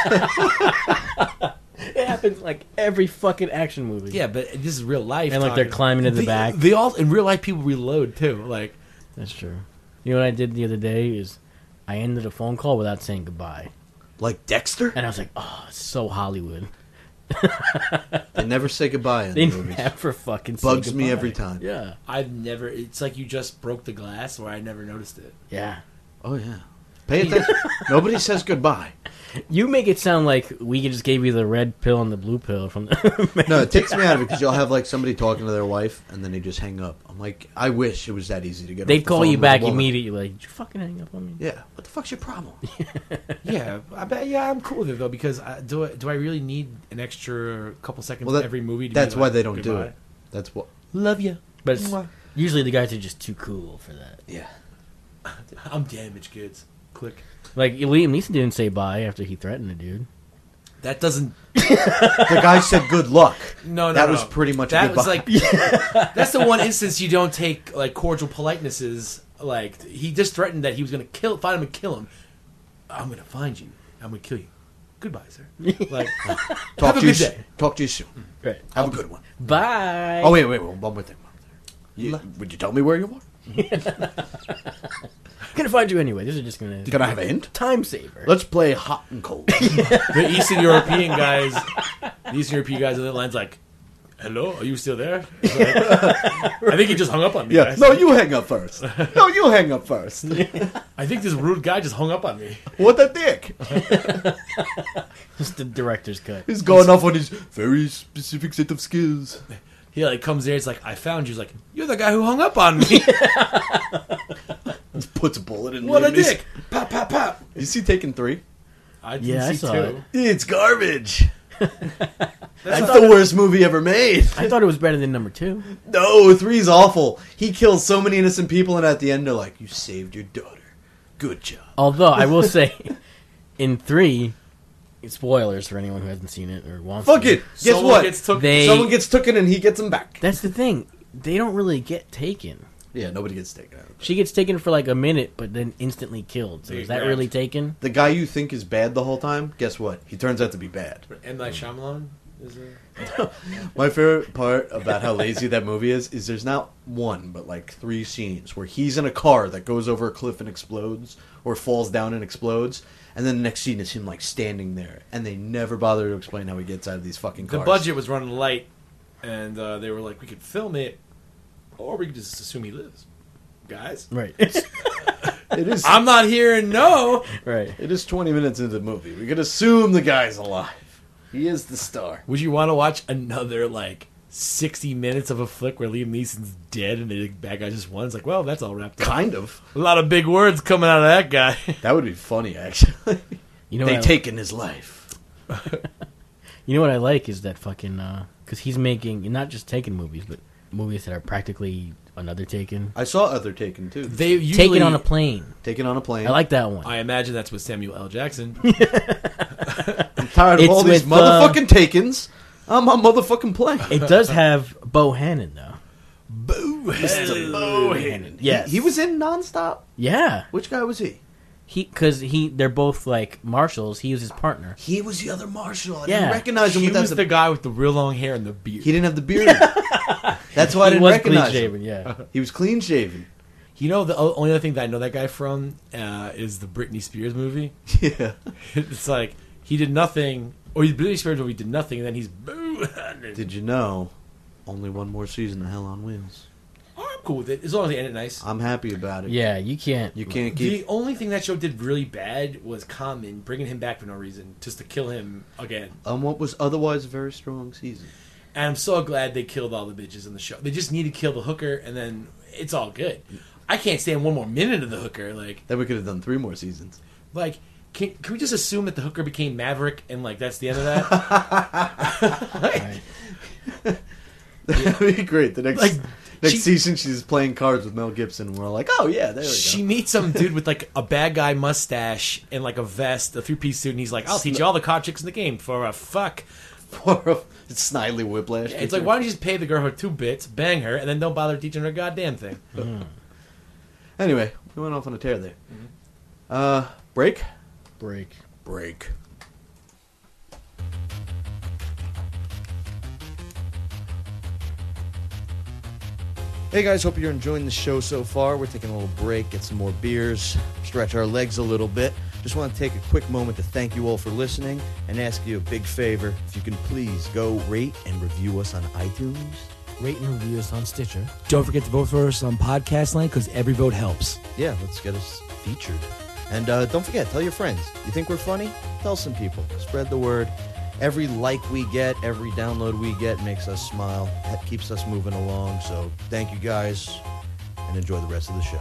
It happens like every fucking action movie. Yeah, but this is real life. And like they're climbing to the back. They all in real life people reload too. Like That's true. You know what I did the other day is I ended a phone call without saying goodbye. Like Dexter? And I was like, oh, it's so Hollywood. They never say goodbye in They the movies. never fucking say Bugs me goodbye. every time. Yeah. I've never. It's like you just broke the glass, where I never noticed it. Yeah. Oh, yeah. Pay attention. Nobody says goodbye. You make it sound like we just gave you the red pill and the blue pill from the... No, it takes me out of it because you'll have like somebody talking to their wife and then they just hang up. I'm like, I wish it was that easy to get. They'd off the call phone you with back a woman. immediately like, did you fucking hang up on me? Yeah, what the fuck's your problem? Yeah, I bet. Yeah, I'm cool with it though because do I really need an extra couple seconds in every movie? To That's be why like, they don't do goodbye? it. That's what. Love you, But it's, usually the guys are just too cool for that. Yeah. I'm damaged goods. Click. Like, Liam Neeson didn't say bye after he threatened a dude. That doesn't. The guy said good luck. No, that was pretty much. That a was goodbye. like. That's the one instance you don't take like cordial politenesses. Like he just threatened that he was going to find him and kill him. I'm going to find you. I'm going to kill you. Goodbye, sir. Like, have a good day. Talk to you soon. Right. Have a good one. Bye. Oh wait, one more thing. Would you tell me where you are? Gonna find you anyway. This is just gonna. Can I have a hint? Time saver. Let's play hot and cold. The Eastern European guys on the line's like, "Hello, are you still there?" Like, I think he just hung up on me. Yeah. Guys. No, you hang up first. No, you hang up first. I think this rude guy just hung up on me. What a dick! Just the director's cut. He's going off on his very specific set of skills. He like comes there. It's like, "I found you." He's like, "You're the guy who hung up on me." Just puts a bullet in. What a Liam Neeson. dick! Pop, pop, pop. You see Taken 3? I Yeah, I saw it. It's garbage. That's not the worst movie ever made. I thought it was better than number 2. No, 3's awful. He kills so many innocent people, and at the end they're like, "You saved your daughter. Good job." Although I will say, in 3, spoilers for anyone who hasn't seen it or wants. Fuck to. it. Guess what? Someone gets taken, and he gets them back. That's the thing. They don't really get taken. Yeah, nobody gets taken out. She gets taken for like a minute, but then instantly killed. So is that Exactly. really taken? The guy you think is bad the whole time, guess what? He turns out to be bad. M. Night Shyamalan is a... My favorite part about how lazy that movie is there's not one, but like 3 scenes where he's in a car that goes over a cliff and explodes, or falls down and explodes, and then the next scene is him like standing there, and they never bother to explain how he gets out of these fucking cars. The budget was running light, and they were like, "We could film it, or we could just assume he lives." Guys, Right. It is. I'm not hearing no. Right. It is 20 minutes into the movie. We could assume the guy's alive. He is the star. Would you want to watch another like 60 minutes of a flick where Liam Neeson's dead and the bad guy just won? It's like, well, that's all wrapped up. Kind of. A lot of big words coming out of that guy. That would be funny, actually. You know They what taken his life. You know what I like is that fucking because he's making not just Taken movies, but movies that are practically another Taken. I saw other Taken, too. They usually Taken on a plane. Taken on a plane. I like that one. I imagine that's with Samuel L. Jackson. I'm tired of It's all these with, motherfucking Takens. I'm on motherfucking plane. It does have Bohannon though. Mr. Bohannon. Yes. He was in Nonstop? Yeah. Which guy was he? They're both like marshals. He was his partner. He was the other marshal. I Yeah. didn't recognize him He without was the guy with the real long hair and the beard. He didn't have the beard. That's why I He didn't was recognize clean-shaven, him. yeah. He was clean shaven. You know, the only other thing that I know that guy from is the Britney Spears movie. Yeah. It's like he did nothing, or the Britney Spears movie did nothing, and then he's boo. Did you know? Only one more season of Hell on Wheels. I'm cool with it as long as they end it nice. I'm happy about it. Yeah, you can't. You can't The keep. only thing that show did really bad was Common bringing him back for no reason, just to kill him again. On what was otherwise a very strong season. And I'm so glad they killed all the bitches in the show. They just need to kill the hooker, and then it's all good. I can't stand one more minute of the hooker. Then we could have done 3 more seasons. Can we just assume that the hooker became Maverick, and that's the end of that? That'd be great. The next she- season, she's playing cards with Mel Gibson, and we're like, oh yeah, there we go. She meets some dude with a bad guy mustache and a vest, a 3-piece suit, and he's like, "I'll teach you all the hot chicks in the game for a fuck." For a snidely whiplash. It's like, why don't you just pay the girl her 2 bits, bang her, and then don't bother teaching her a goddamn thing? Anyway, we went off on a tear there. Break. Break. Hey guys, hope you're enjoying the show so far. We're taking a little break, get some more beers, stretch our legs a little bit. Just want to take a quick moment to thank you all for listening and ask you a big favor. If you can please go rate and review us on iTunes. Rate and review us on Stitcher. Don't forget to vote for us on Podcast Land because every vote helps. Yeah, let's get us featured. And don't forget, tell your friends. You think we're funny? Tell some people. Spread the word. Every like we get, every download we get makes us smile. That keeps us moving along. So thank you guys, and enjoy the rest of the show.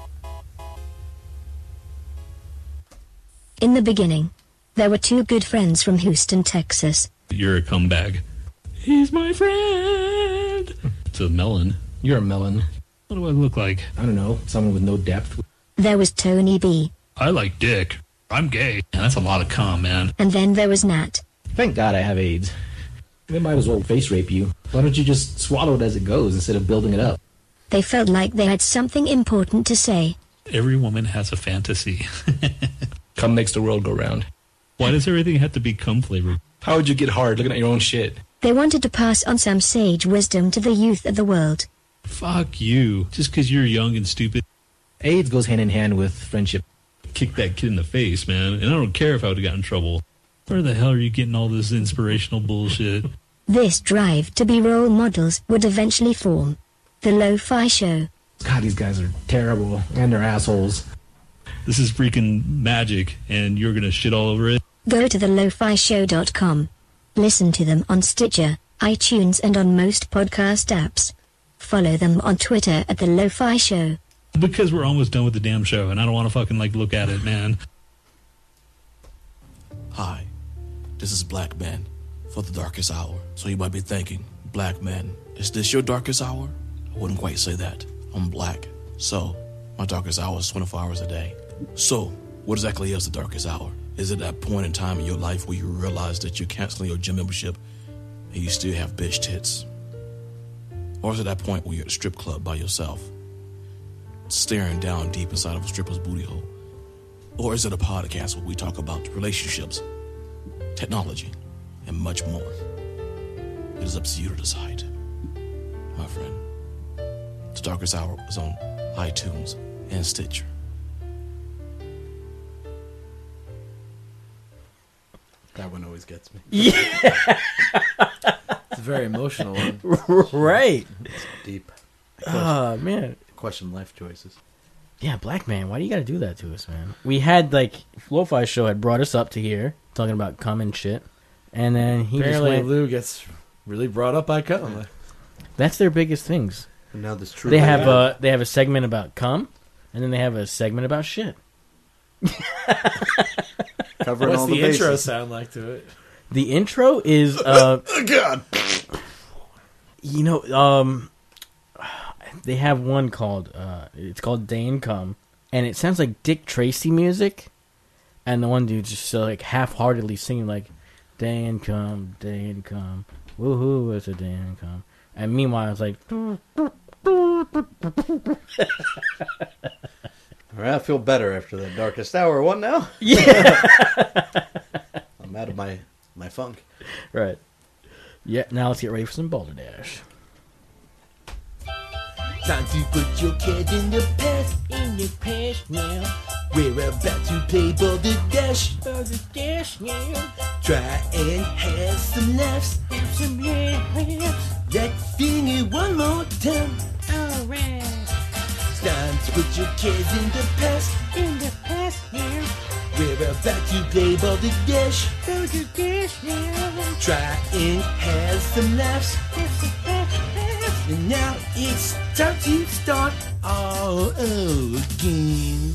In the beginning, there were two good friends from Houston, Texas. You're a cumbag. He's my friend. It's a melon. You're a melon. What do I look like? I don't know. Someone with no depth. There was Tony B. I like dick. I'm gay. And that's a lot of cum, man. And then there was Nat. Thank God I have AIDS. They might as well face rape you. Why don't you just swallow it as it goes instead of building it up? They felt like they had something important to say. Every woman has a fantasy. Cum makes the world go round. Why does everything have to be cum flavored? How would you get hard looking at your own shit? They wanted to pass on some sage wisdom to the youth of the world. Fuck you. Just because you're young and stupid. AIDS goes hand in hand with friendship. Kick that kid in the face, man. And I don't care if I would have gotten in trouble. Where the hell are you getting all this inspirational bullshit? This drive to be role models would eventually form The Lo-Fi Show. God, these guys are terrible. And they're assholes. This is freaking magic, and you're gonna shit all over it? Go to thelofishow.com. Listen to them on Stitcher, iTunes, and on most podcast apps. Follow them on Twitter at The Lo-Fi Show. Because we're almost done with the damn show, and I don't want to fucking, look at it, man. Hi, this is Black Man for the Darkest Hour. So you might be thinking, Black Man, is this your darkest hour? I wouldn't quite say that. I'm black, so my darkest hour is 24 hours a day. So, what exactly is the darkest hour? Is it that point in time in your life where you realize that you're canceling your gym membership and you still have bitch tits? Or is it that point where you're at a strip club by yourself, staring down deep inside of a stripper's booty hole? Or is it a podcast where we talk about relationships, technology, and much more? It is up to you to decide, my friend. The Darkest Hour is on iTunes and Stitcher. That one always gets me. Yeah. It's a very emotional one. Right. It's deep. Oh, man. Question life choices. Yeah, Black Man, why do you gotta do that to us, man? We had, Lo-Fi Show had brought us up to here, talking about cum and shit. And then he Apparently just went... Lou gets really brought up by cum. That's their biggest things. And now this true. They have a segment about cum, and then they have a segment about shit. Covering What's all the bases. intro sound like to it? The intro is God. You know, they have one called it's called Day and Come, and it sounds like Dick Tracy music, and the one dude just half-heartedly singing Day and Come, woohoo, it's a day and come. And meanwhile, it's like... All right, I feel better after that Darkest Hour one now. Yeah. I'm out of my funk. Right. Yeah, now let's get ready for some Balderdash. Time to put your kid in the past now. We're about to play Balderdash now. Try and have some laughs. Let's sing it one more time. Alright. It's time to put your kids in the past now. We're about to play Balderdash now. Try and have some laughs. And now it's time to start all again.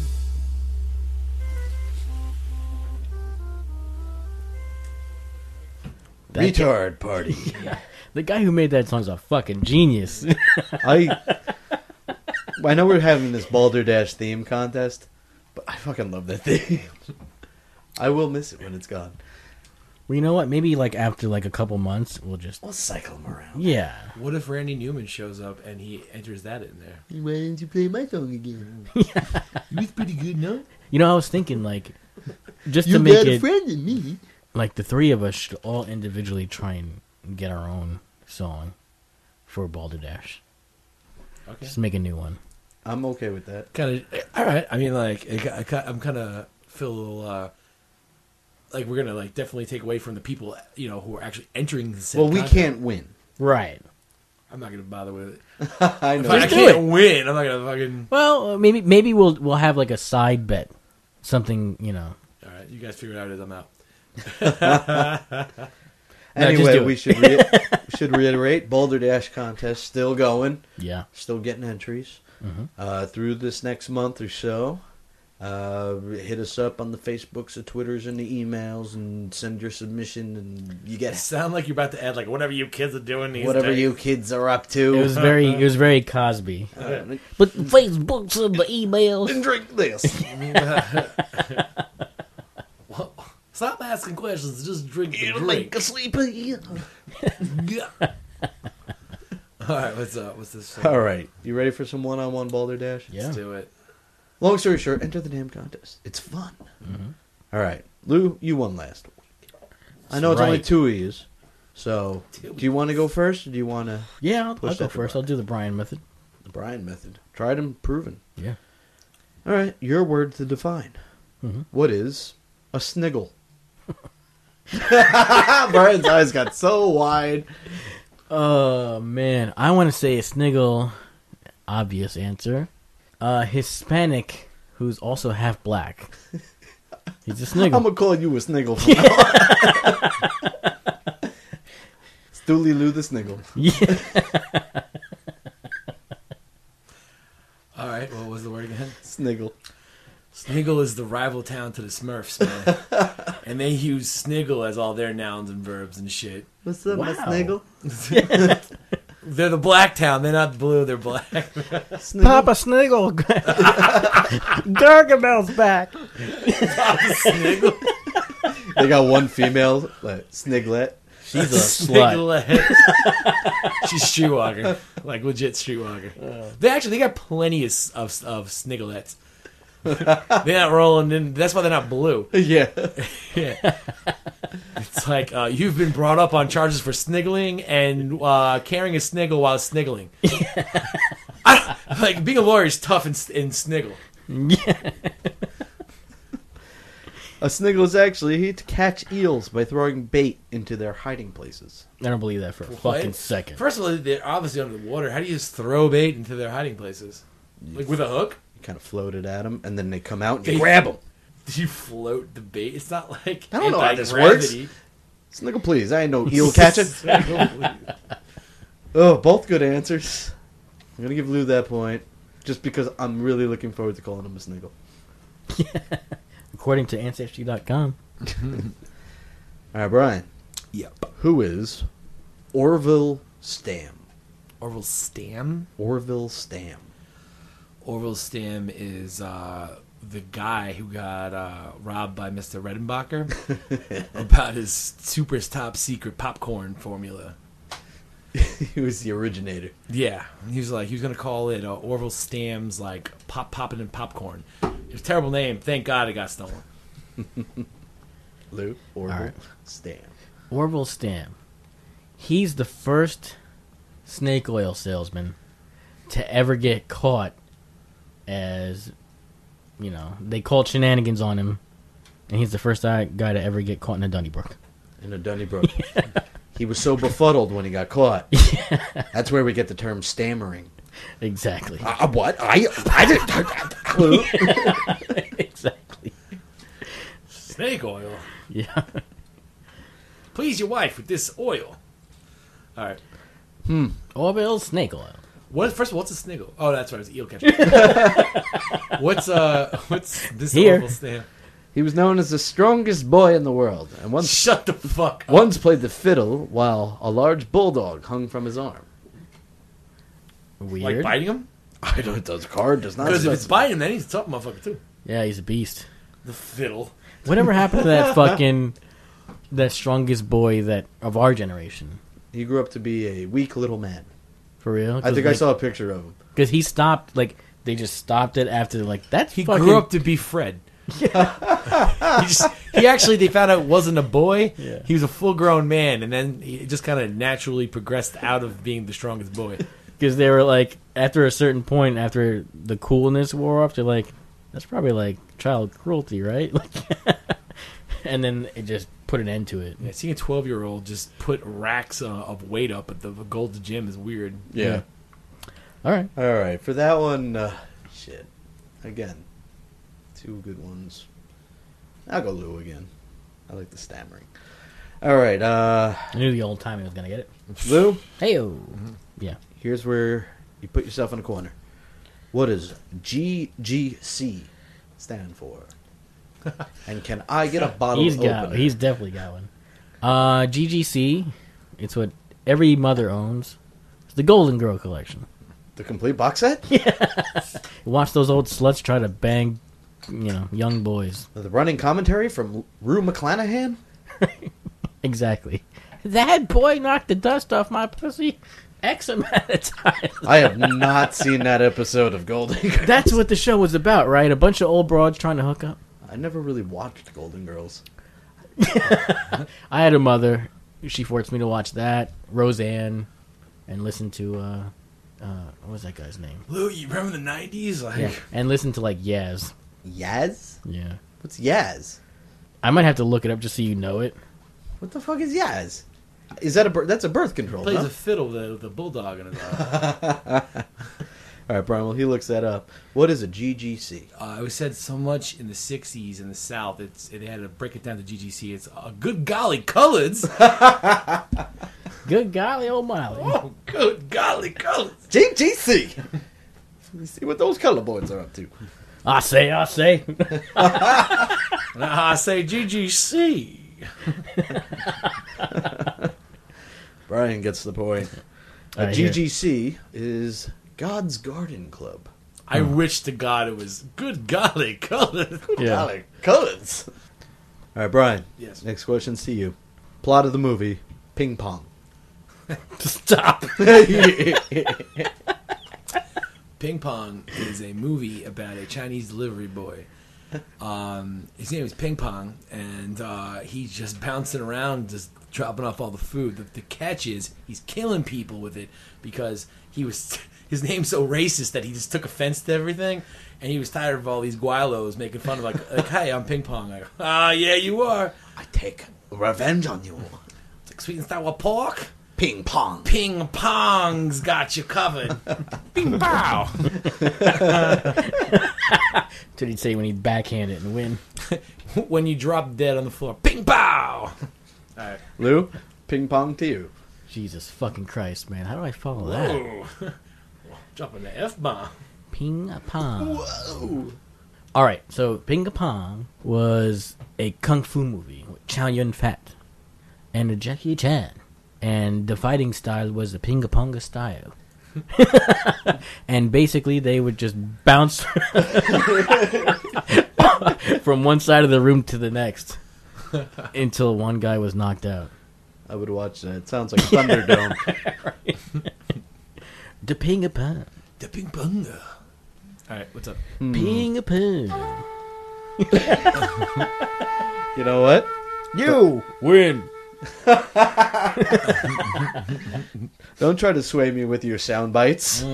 Retard party. The guy who made that song's a fucking genius. I know we're having this Balderdash theme contest, but I fucking love that theme. I will miss it when it's gone. Well, you know what? Maybe after a couple months, we'll cycle him around. Yeah. What if Randy Newman shows up and he enters that in there? Why didn't you play my song again? It was pretty good, no? You know, I was thinking just You to make got a it friend in me. the three of us should all individually try and get our own song for Balderdash. Okay. Just make a new one. I'm okay with that. Kind of. All right. I mean, like, I'm kind of feel a little like we're gonna like definitely take away from the people who are actually entering the said Well, we contest. can't win. Right. I'm not gonna bother with it. I know. If I can't win, I'm not gonna fucking. Well, maybe we'll have like a side bet, something All right, you guys figure it out as I'm out. Anyway, we should reiterate Boulder Dash contest still going. Yeah, still getting entries through this next month or so. Hit us up on the Facebooks, the Twitters, and the emails, and send your submission, and you get. Sound like you're about to add like whatever you kids are doing these whatever days. you kids are up to. It was very Cosby. But the Facebooks and the emails. And drink this. Well, stop asking questions. Just drink the It'll drink. make a sleepy. All right, what's up? What's this? All right, you ready for some one-on-one Boulder Dash? Yeah. Let's do it. Long story short, enter the damn contest. It's fun. All right, Lou, you won last week. I know it's only 2 of yous. So, do you want to go first, or do you want to? Yeah, I'll go first. I'll do the Brian method. The Brian method. Tried and proven. Yeah. All right, your word to define. What is a sniggle? Brian's eyes got so wide. Oh, man. I want to say a sniggle. Obvious answer. Hispanic who's also half black. He's a sniggle. I'm going to call you a sniggle from now on. Stooley Lou the sniggle. Yeah. All right, what was the word again? Sniggle. Sniggle is the rival town to the Smurfs, man. And they use sniggle as all their nouns and verbs and shit. What's up, my Wow. sniggle? They're the black town. They're not blue. They're black. Sniggle? Papa Sniggle. Gargamel's back. Papa Sniggle. They got one female, Sniglet. She's a slut. Snigglette. She's streetwalker. Like legit streetwalker. They got plenty of snigglettes. They're not rolling in. That's why they're not blue. Yeah. Yeah. It's like you've been brought up on charges for sniggling and carrying a sniggle while sniggling. Like being a lawyer is tough in sniggle. Yeah. A sniggle is actually to catch eels by throwing bait into their hiding places. I don't believe that for a fucking second. First of all, they're obviously under the water. How do you just throw bait into their hiding places? Like with a hook? You kind of float it at them, and then they come out and you grab them. Did you float the bait? It's not like I don't know how this anti-gravity. works. Sniggle, please. I ain't no eel catching. Oh, both good answers. I'm going to give Lou that point, just because I'm really looking forward to calling him a sniggle. According to Ancestry.com. All right, Brian. Yep. Who is Orville Stam? Orville Stam? Orville Stam. Orville Stam is the guy who got robbed by Mr. Redenbacher about his super top secret popcorn formula. He was the originator. Yeah, he was going to call it Orville Stam's like popping and popcorn. It was a terrible name. Thank God it got stolen. Lou, Orville All right. Stam. Orville Stam. He's the first snake oil salesman to ever get caught as, they called shenanigans on him, and he's the first guy to ever get caught in a Donnybrook. In a Donnybrook. He was so befuddled when he got caught. That's where we get the term stammering. Exactly. What? I didn't. Exactly. Snake oil. Yeah. Please your wife with this oil. All right. Orville snake oil. First of all, what's a sniggle? Oh, that's right. It's eel catcher. What's this Here. Orville Stam? He was known as the strongest boy in the world, and once Shut the fuck up. once played the fiddle while a large bulldog hung from his arm. Weird. Like biting him? I don't. Does card does not. Because if it's specify. biting him, then he's a tough motherfucker too. Yeah, he's a beast. The fiddle. Whatever happened to that strongest boy of our generation? He grew up to be a weak little man. For real? I think I saw a picture of him. Because he stopped, they just stopped it after, that's He fucking... grew up to be Fred. They found out it wasn't a boy. Yeah. He was a full grown man, and then he just kind of naturally progressed out of being the strongest boy. Because they were like, after a certain point, after the coolness wore off, they're like, that's probably like child cruelty, right? And then it just put an end to it. Yeah, seeing a 12-year-old just put racks of weight up at the Gold's Gym is weird. Yeah. All right. For that one, shit. Again, 2 good ones. I'll go Lou again. I like the stammering. All right. I knew the old timey was going to get it. Lou? Hey-o. Yeah. Here's where you put yourself in a corner. What does GGC stand for? And can I get a bottle opener? He's definitely got one. GGC, it's what every mother owns. It's the Golden Girl collection. The complete box set? Yeah. Watch those old sluts try to bang, young boys. The running commentary from Rue McClanahan? Exactly. That boy knocked the dust off my pussy X amount of times. I have not seen that episode of Golden Girls. That's what the show was about, right? A bunch of old broads trying to hook up. I never really watched Golden Girls. I had a mother. She forced me to watch that, Roseanne, and listen to, what was that guy's name? Lou, you remember the 90s? Yeah. And listen to, Yaz. Yaz? Yeah. What's Yaz? I might have to look it up just so you know it. What the fuck is Yaz? Is that that's a birth control? Plays a fiddle with a bulldog in his eye. All right, Brian. Well, he looks that up. What is a GGC? It was said so much in the '60s in the South. It had to break it down to GGC. It's good golly colors. Good golly, old Molly. Oh, good golly colors. GGC. Let me see what those color boys are up to. I say. I say GGC. Brian gets the point. GGC is God's Garden Club. I wish to God it was good golly colors. Golly colors. All right, Brian. Yes. Next question's to you. Plot of the movie: Ping Pong. Stop. Ping Pong is a movie about a Chinese delivery boy. His name is Ping Pong, and he's just bouncing around, just dropping off all the food. The catch is he's killing people with it because his name's so racist that he just took offense to everything, and he was tired of all these guilos making fun of like hey, I'm Ping Pong. I go, yeah, you are. I take revenge on you. It's like sweet and sour pork. Ping Pong. Ping Pong's got you covered. Ping pow. That's what he'd say when he'd backhand it and win. When you drop dead on the floor. Ping pow. All right. Lou, Ping Pong to you. Jesus fucking Christ, man. How do I follow that? Dropping the F-bomb. Ping Pong. Whoa. All right, so Ping Pong was a kung fu movie with Chow Yun-fat and a Jackie Chan. And the fighting style was the Ping Ponga style. And basically they would just bounce from one side of the room to the next until one guy was knocked out. I would watch that. It sounds like Thunderdome. Right. The Ping Pong. The Ping Ponga. All right, what's up? Ping Pong. You know what? You win. Don't try to sway me with your sound bites.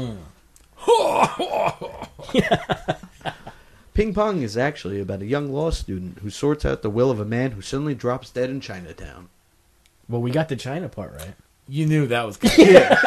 Ping Pong is actually about a young law student who sorts out the will of a man who suddenly drops dead in Chinatown. Well, we got the China part right. You knew that was good.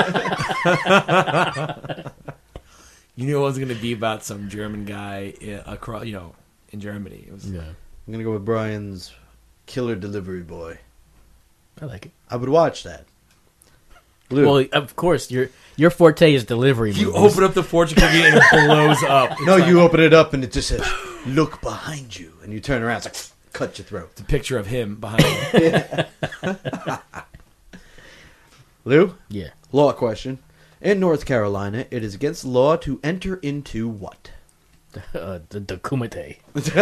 You knew it wasn't going to be about some German guy across, in Germany. It was. Yeah. I'm going to go with Brian's Killer Delivery Boy. I like it. I would watch that. Lou. Well, of course, your forte is delivery movies. You open up the fortune cookie and it blows up. No, you open it up and it just says, "Look behind you," and you turn around, it's like, cut your throat. It's a picture of him behind you. Lou? Yeah. Law question. In North Carolina, it is against the law to enter into what? The kumite.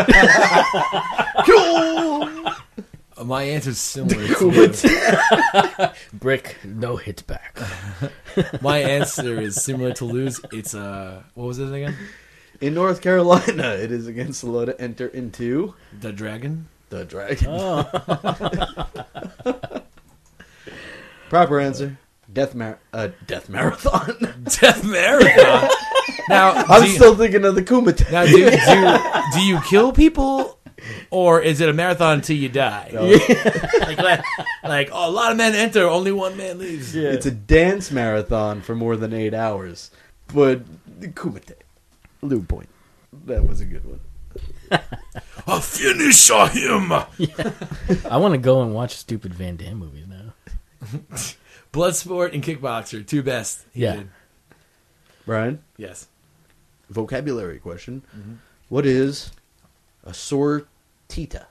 My answer's similar to Brick, no hits back. My answer is similar to Lou's. It's what was it again? In North Carolina, it is against the law to enter into the dragon. The dragon. Oh. Proper answer. Death Marathon. Death Marathon. Now, I'm still thinking of the Kumite. Now, do you kill people, or is it a marathon until you die? Like, a lot of men enter, only one man leaves. Yeah. It's a dance marathon for more than 8 hours. But the Kumite. Lou point. That was a good one. I'll finish him. Yeah. I want to go and watch stupid Van Damme movies now. Bloodsport and Kickboxer, two best. He did. Brian? Yes. Vocabulary question. Mm-hmm. What is a sortita?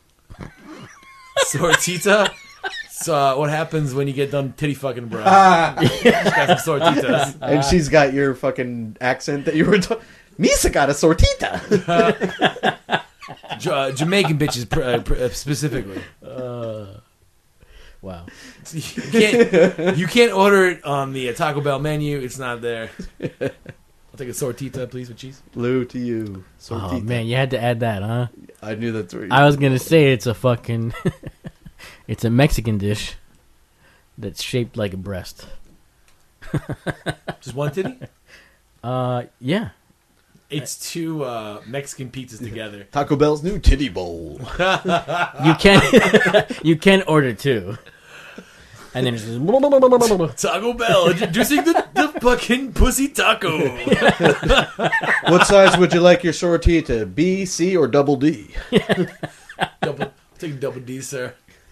Sortita? So what happens when you get done titty fucking, bro? She's got some sortitas. And she's got your fucking accent that you were talking. Misa got a sortita. Jamaican bitches specifically. Wow. You can't order it on the Taco Bell menu. It's not there. I'll take a sortita, please, with cheese. Lou, to you. Sortita. Oh, man, you had to add that, huh? I knew that's where you I was going to say it's a fucking... it's a Mexican dish that's shaped like a breast. Just one titty? Yeah. It's two Mexican pizzas together. Taco Bell's new titty bowl. You can order two. And then it's just... Taco Bell introducing the fucking pussy taco. What size would you like your sortita? B, C, or double D? Take double D, sir.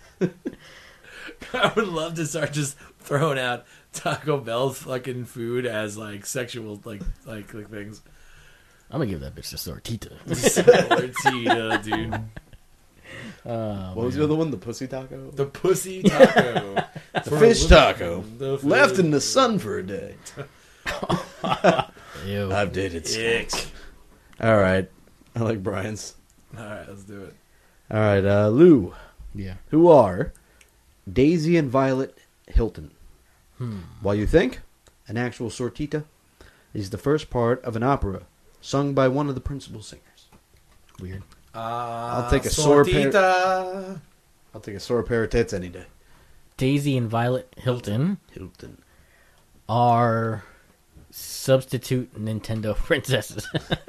I would love to start just throwing out Taco Bell fucking food as like sexual like things. I'm gonna give that bitch a sortita. Sortita, dude. What was the other one? The pussy taco? The pussy taco. The fish taco. Left in the sun for a day. Ew. I've dated skunks. All right. I like Brian's. All right, let's do it. All right, Lou. Yeah. Who are Daisy and Violet Hilton? While you think an actual sortita is the first part of an opera sung by one of the principal singers. Weird. I'll take a sore pair. I'll take a sore pair of tits any day. Daisy and Violet Hilton are substitute Nintendo princesses.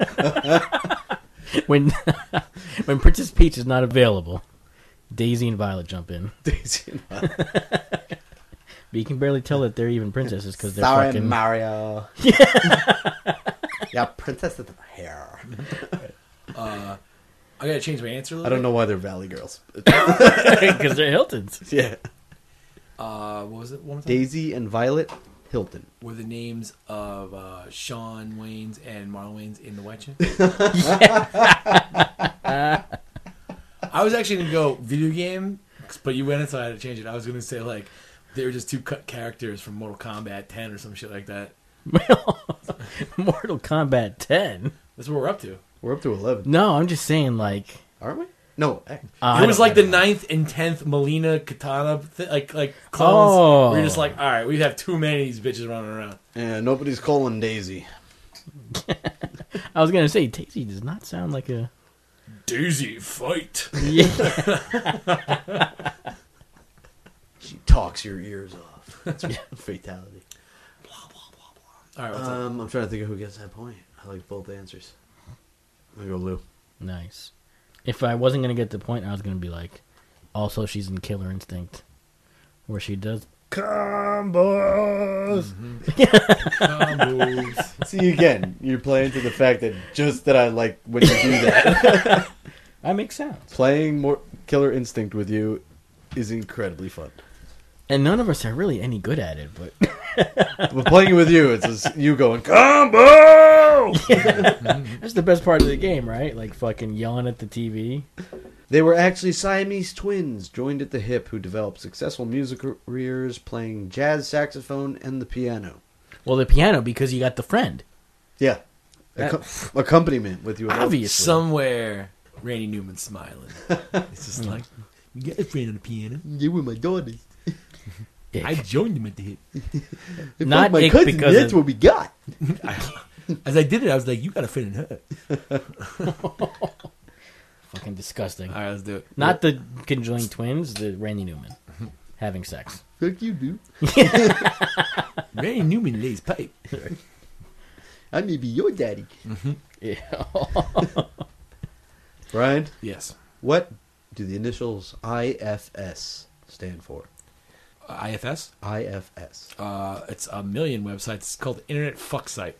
when Princess Peach is not available, Daisy and Violet jump in. Daisy and Violet. But you can barely tell that they're even princesses because they're Sorry, fucking Mario. Yeah, princess with hair. I gotta change my answer a little I don't know why they're Valley Girls. Because they're Hiltons. Yeah. What was it? One more time? Daisy and Violet Hilton. Were the names of Sean Waynes and Marlon Waynes in The White Chicks? I was actually going to go video game, but you went inside to change it. I was going to say, like, they were just two cut characters from Mortal Kombat 10 or some shit like that. Mortal Kombat 10? That's what we're up to. We're up to 11. No, I'm just saying, like... Aren't we? No. It was like the 9th and 10th Melina Katana, like clones. Oh. We're just like, all right, we have too many of these bitches running around. Yeah, nobody's calling Daisy. I was gonna say Daisy does not sound like a Daisy fight. Yeah. She talks your ears off. That's fatality. Blah blah blah blah. All right, what's up? I'm trying to think of who gets that point. I like both answers. I'm gonna go Lou. Nice. If I wasn't going to get the point, I was going to be like, also she's in Killer Instinct, where she does combos. Combos. See, again, you're playing to the fact that just that I like when you do that. That makes sense. Playing more Killer Instinct with you is incredibly fun. And none of us are really any good at it, but... But playing it with you, it's just you going, combo! Yeah. That's the best part of the game, right? Like fucking yelling at the TV. They were actually Siamese twins, joined at the hip, who developed successful music careers playing jazz saxophone and the piano. Well, the piano, because you got the friend. Yeah. Accompaniment with you. Obviously. Somewhere, Randy Newman's smiling. It's just like, you got a friend on the piano. You were my daughters. I joined him at the hip. Not my cousin, because that's what we got. As I did it, I was like, you got a friend in her. Fucking disgusting. All right, let's do it. Not the conjoined twins, the Randy Newman having sex. Fuck you, dude. Randy Newman lays pipe. I may be your daddy. Mm-hmm. Yeah. Brian? Yes. What do the initials IFS stand for? IFS? IFS. It's a million websites. It's called Internet Fuck Site.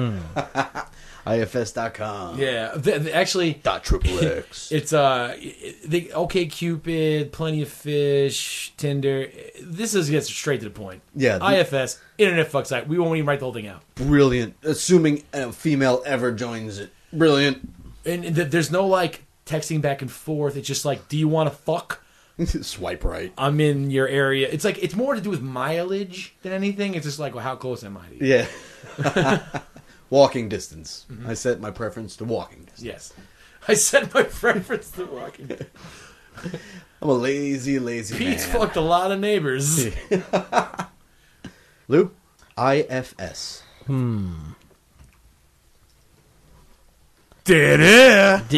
IFS.com. Yeah, actually, .XXX. It's the OkCupid, Plenty of Fish, Tinder. This gets straight to the point. Yeah, IFS, Internet Fuck Site. We won't even write the whole thing out. Brilliant. Assuming a female ever joins it. Brilliant. And there's no like texting back and forth. It's just like, do you want to fuck? Swipe right. I'm in your area. It's like it's more to do with mileage than anything. It's just like, well, how close am I to you? Yeah. Walking distance. Mm-hmm. I set my preference to walking distance. Yes. I set my preference to walking distance. I'm a lazy Pete's man. fucked a lot of neighbors. Lou? IFS. Did it?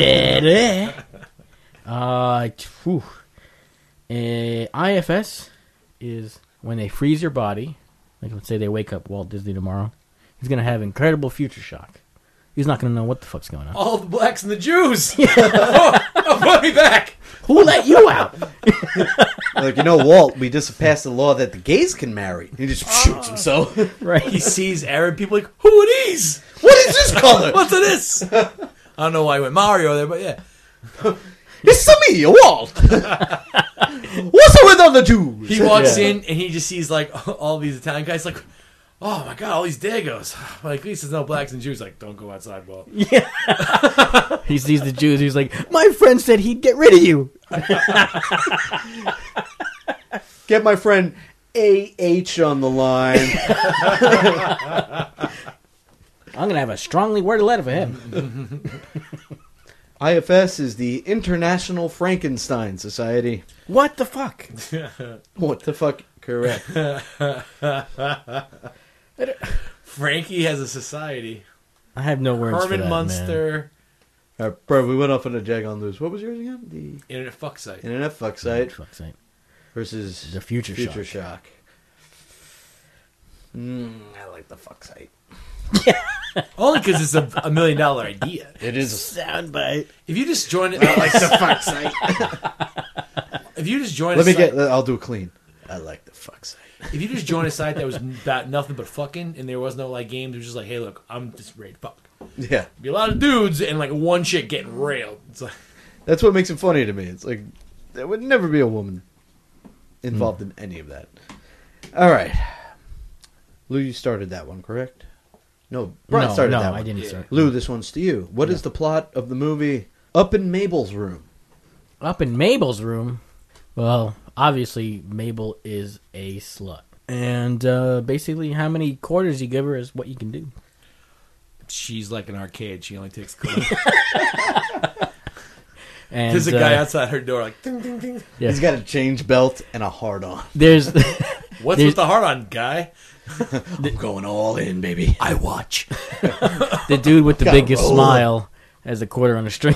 IFS is when they freeze your body. Like, let's say they wake up Walt Disney tomorrow. He's going to have incredible future shock. He's not going to know what the fuck's going on. All the blacks and the Jews. Put me back. Who let you out? Like, Walt, we just passed a law that the gays can marry. He just shoots himself. Right. He sees Arab people like, who are these? What is this color? What's this? I don't know why I went Mario there, but yeah. It's me, Walt. What's up with other Jews? He walks in and he just sees like all these Italian guys like, oh my god, all these Dagos. Like, at least there's no blacks and Jews. Like, don't go outside, Walt. Yeah. He sees the Jews. He's like, my friend said he'd get rid of you. Get my friend A.H. on the line. I'm going to have a strongly worded letter for him. IFS is the International Frankenstein Society. What the fuck? What the fuck? Correct. Frankie has a society. I have no words for Herman that, Munster. All right, bro, we went off on a jag on loose. What was yours again? The Internet Fuck Site. Internet Fuck Site. Fuck site. Versus The Future Shock. I like the Fuck Site. Only because it's a $1 million idea. It is. Soundbite. If you just join it, I like the Fuck Site. If you just join, I'll do it clean. I like the Fuck Site. If you just join a site that was about nothing but fucking, and there was no like games, it was just like, hey, look, I'm just ready to fuck. Yeah, be a lot of dudes and like one chick getting railed. It's like that's what makes it funny to me. It's like there would never be a woman involved in any of that. All right, Lou, you started that one, correct? No, Brian started that one. I didn't start. Lou, this one's to you. What is the plot of the movie Up in Mabel's Room? Up in Mabel's room? Well, obviously, Mabel is a slut. And basically, how many quarters you give her is what you can do. She's like an arcade. She only takes quarters. And there's a guy outside her door like, ding, ding, ding. Yeah. He's got a change belt and a hard-on. There's What's with the hard-on, guy? I'm going all in, baby. I watch. The dude with the biggest smile has a quarter on a string.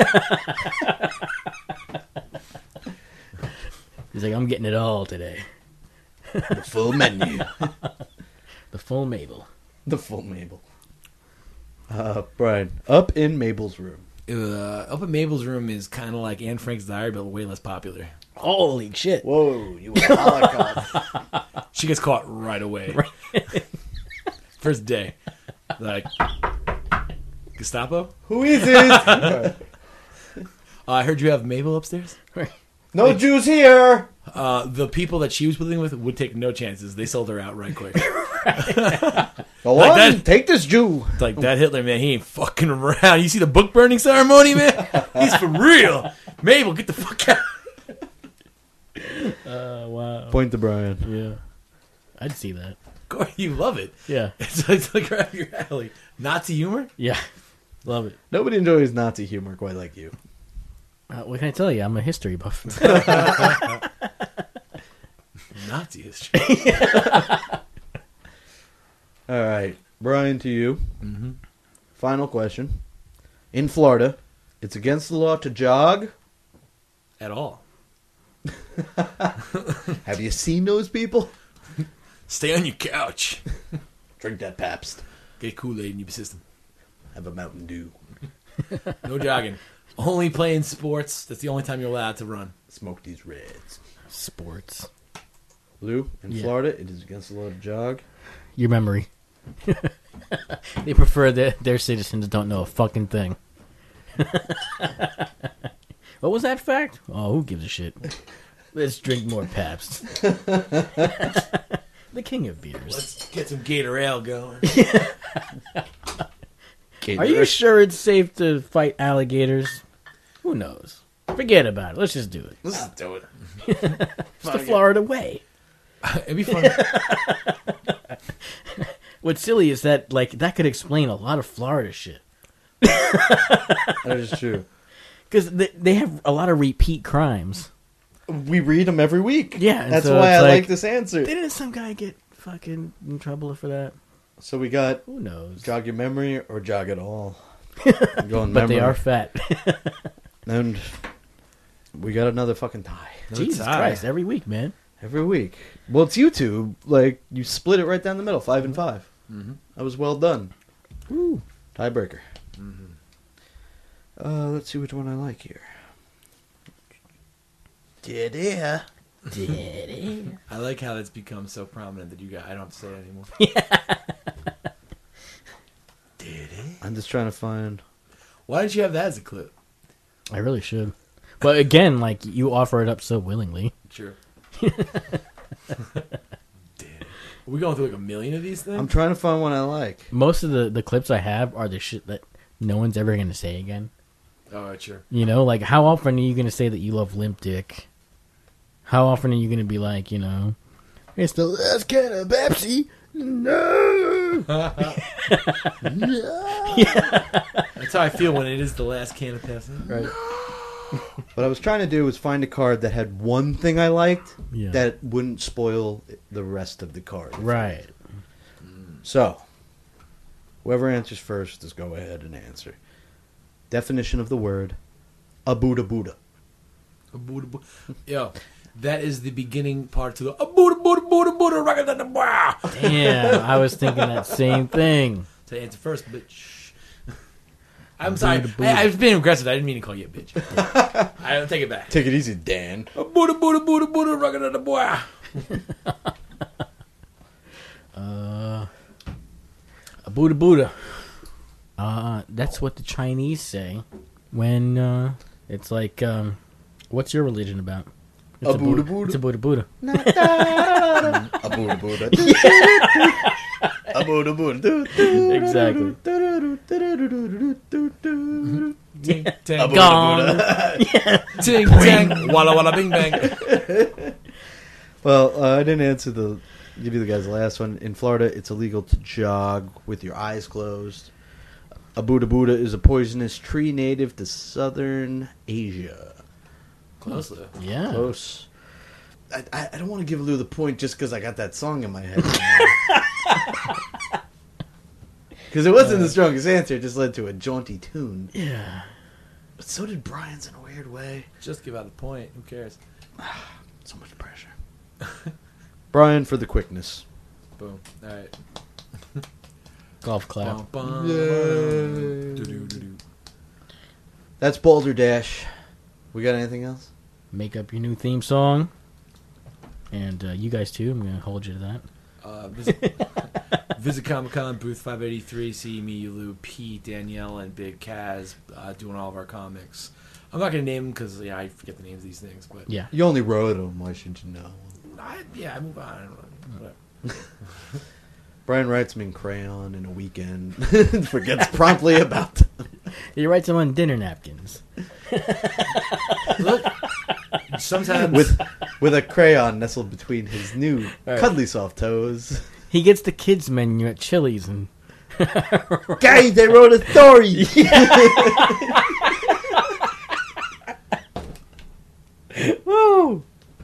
He's like, I'm getting it all today. The full menu. The full Mabel. The full Mabel. Brian, Up in Mabel's Room. Up in Mabel's Room is kind of like Anne Frank's Diary, but way less popular. Holy shit. Whoa, you were Holocaust. She gets caught right away. Right. First day. Like, Gestapo? Who is it? I heard you have Mabel upstairs? No Jews here. The people that she was living with would take no chances. They sold her out right quick. Go like on, that, take this Jew. Like that Hitler, man, he ain't fucking around. You see the book burning ceremony, man? He's for real. Mabel, get the fuck out. Wow. Point to Brian. Yeah. I'd see that. Corey, you love it. Yeah. It's like right up your alley. Nazi humor? Yeah. Love it. Nobody enjoys Nazi humor quite like you. What can I tell you? I'm a history buff. Nazi history. All right. Brian, to you. Mm-hmm. Final question. In Florida, it's against the law to jog. At all. Have you seen those people? Stay on your couch. Drink that Pabst. Get Kool-Aid in your system. Have a Mountain Dew. No jogging. Only playing sports. That's the only time you're allowed to run. Smoke these Reds. Sports. Lou, in Florida, it is against the law to jog. Your memory. They prefer that their citizens don't know a fucking thing. What was that fact? Oh, who gives a shit? Let's drink more Pabst. The king of beers. Let's get some Gator Ale going. Are you sure it's safe to fight alligators? Who knows? Forget about it. Let's just do it. Let's just do it. It's the Florida way. It'd be fun. What's silly is that, like, that could explain a lot of Florida shit. That is true. Because they have a lot of repeat crimes. We read them every week. Yeah. That's so why I like like this answer. Didn't some guy get fucking in trouble for that? So we got... Who knows? Jog your memory or jog it all. But memory. they are fat. And we got another fucking tie. Jesus Christ, every week, man. Every week. Well, it's you two. Like, you split it right down the middle, 5 and 5. Mm-hmm. That was well done. Woo. Tiebreaker. Mm-hmm. Let's see which one I like here. Did I like how that's become so prominent that I don't have to say it anymore. I'm just trying to find... Why didn't you have that as a clip? I really should. But again, like, you offer it up so willingly. Sure. Are we going through like a million of these things? I'm trying to find one I like. Most of the clips I have are the shit that no one's ever going to say again. Oh, sure. You know, like, how often are you going to say that you love Limp Dick? How often are you going to be like, you know, it's the last can of Pepsi? No! That's how I feel when it is the last can of Pepsi. Right. What I was trying to do was find a card that had one thing I liked Yeah. that wouldn't spoil the rest of the card. Right. So, whoever answers first, just go ahead and answer. Definition of the word, a Buddha Buddha. Yo, that is the beginning part to the Buddha Buddha Buddha Buddha Buddha. Damn, I was thinking that same thing. To answer first, bitch. I'm sorry. I was being aggressive. I didn't mean to call you a bitch. I don't take it back. Take it easy, Dan. Buddha Buddha Buddha Buddha Buddha. A Buddha Buddha. That's what the Chinese say when it's like, what's your religion about? It's a Buddha Buddha. It's a Buddha Buddha. A Buddha Buddha. A Buddha Buddha. Exactly. Ting tang Gong. Ting tang. Walla walla bing bang. Well, I didn't answer give you the guys the last one. In Florida, it's illegal to jog with your eyes closed. A Buddha Buddha is a poisonous tree native to southern Asia. Close though. Yeah. Close. I don't want to give Lou the point just because I got that song in my head. Because it wasn't the strongest answer. It just led to a jaunty tune. Yeah. But so did Brian's in a weird way. Just give out a point. Who cares? So much pressure. Brian for the quickness. Boom. All right. Golf clap. Bum, bum, Yay. doo-doo-doo-doo. That's Balderdash. We got anything else? Make up your new theme song. And you guys too. I'm going to hold you to that. Visit Comic-Con, booth 583. See me, Lou, Pete, Danielle, and Big Kaz doing all of our comics. I'm not going to name them because I forget the names of these things. But Yeah. You only wrote them. Why shouldn't you know? I move on. I don't know. Whatever. Brian writes them in crayon in a weekend. Forgets promptly about them. He writes them on dinner napkins. Look, sometimes with a crayon nestled between his new Right. cuddly soft toes. He gets the kids menu at Chili's and Guys, they wrote a story. Woo!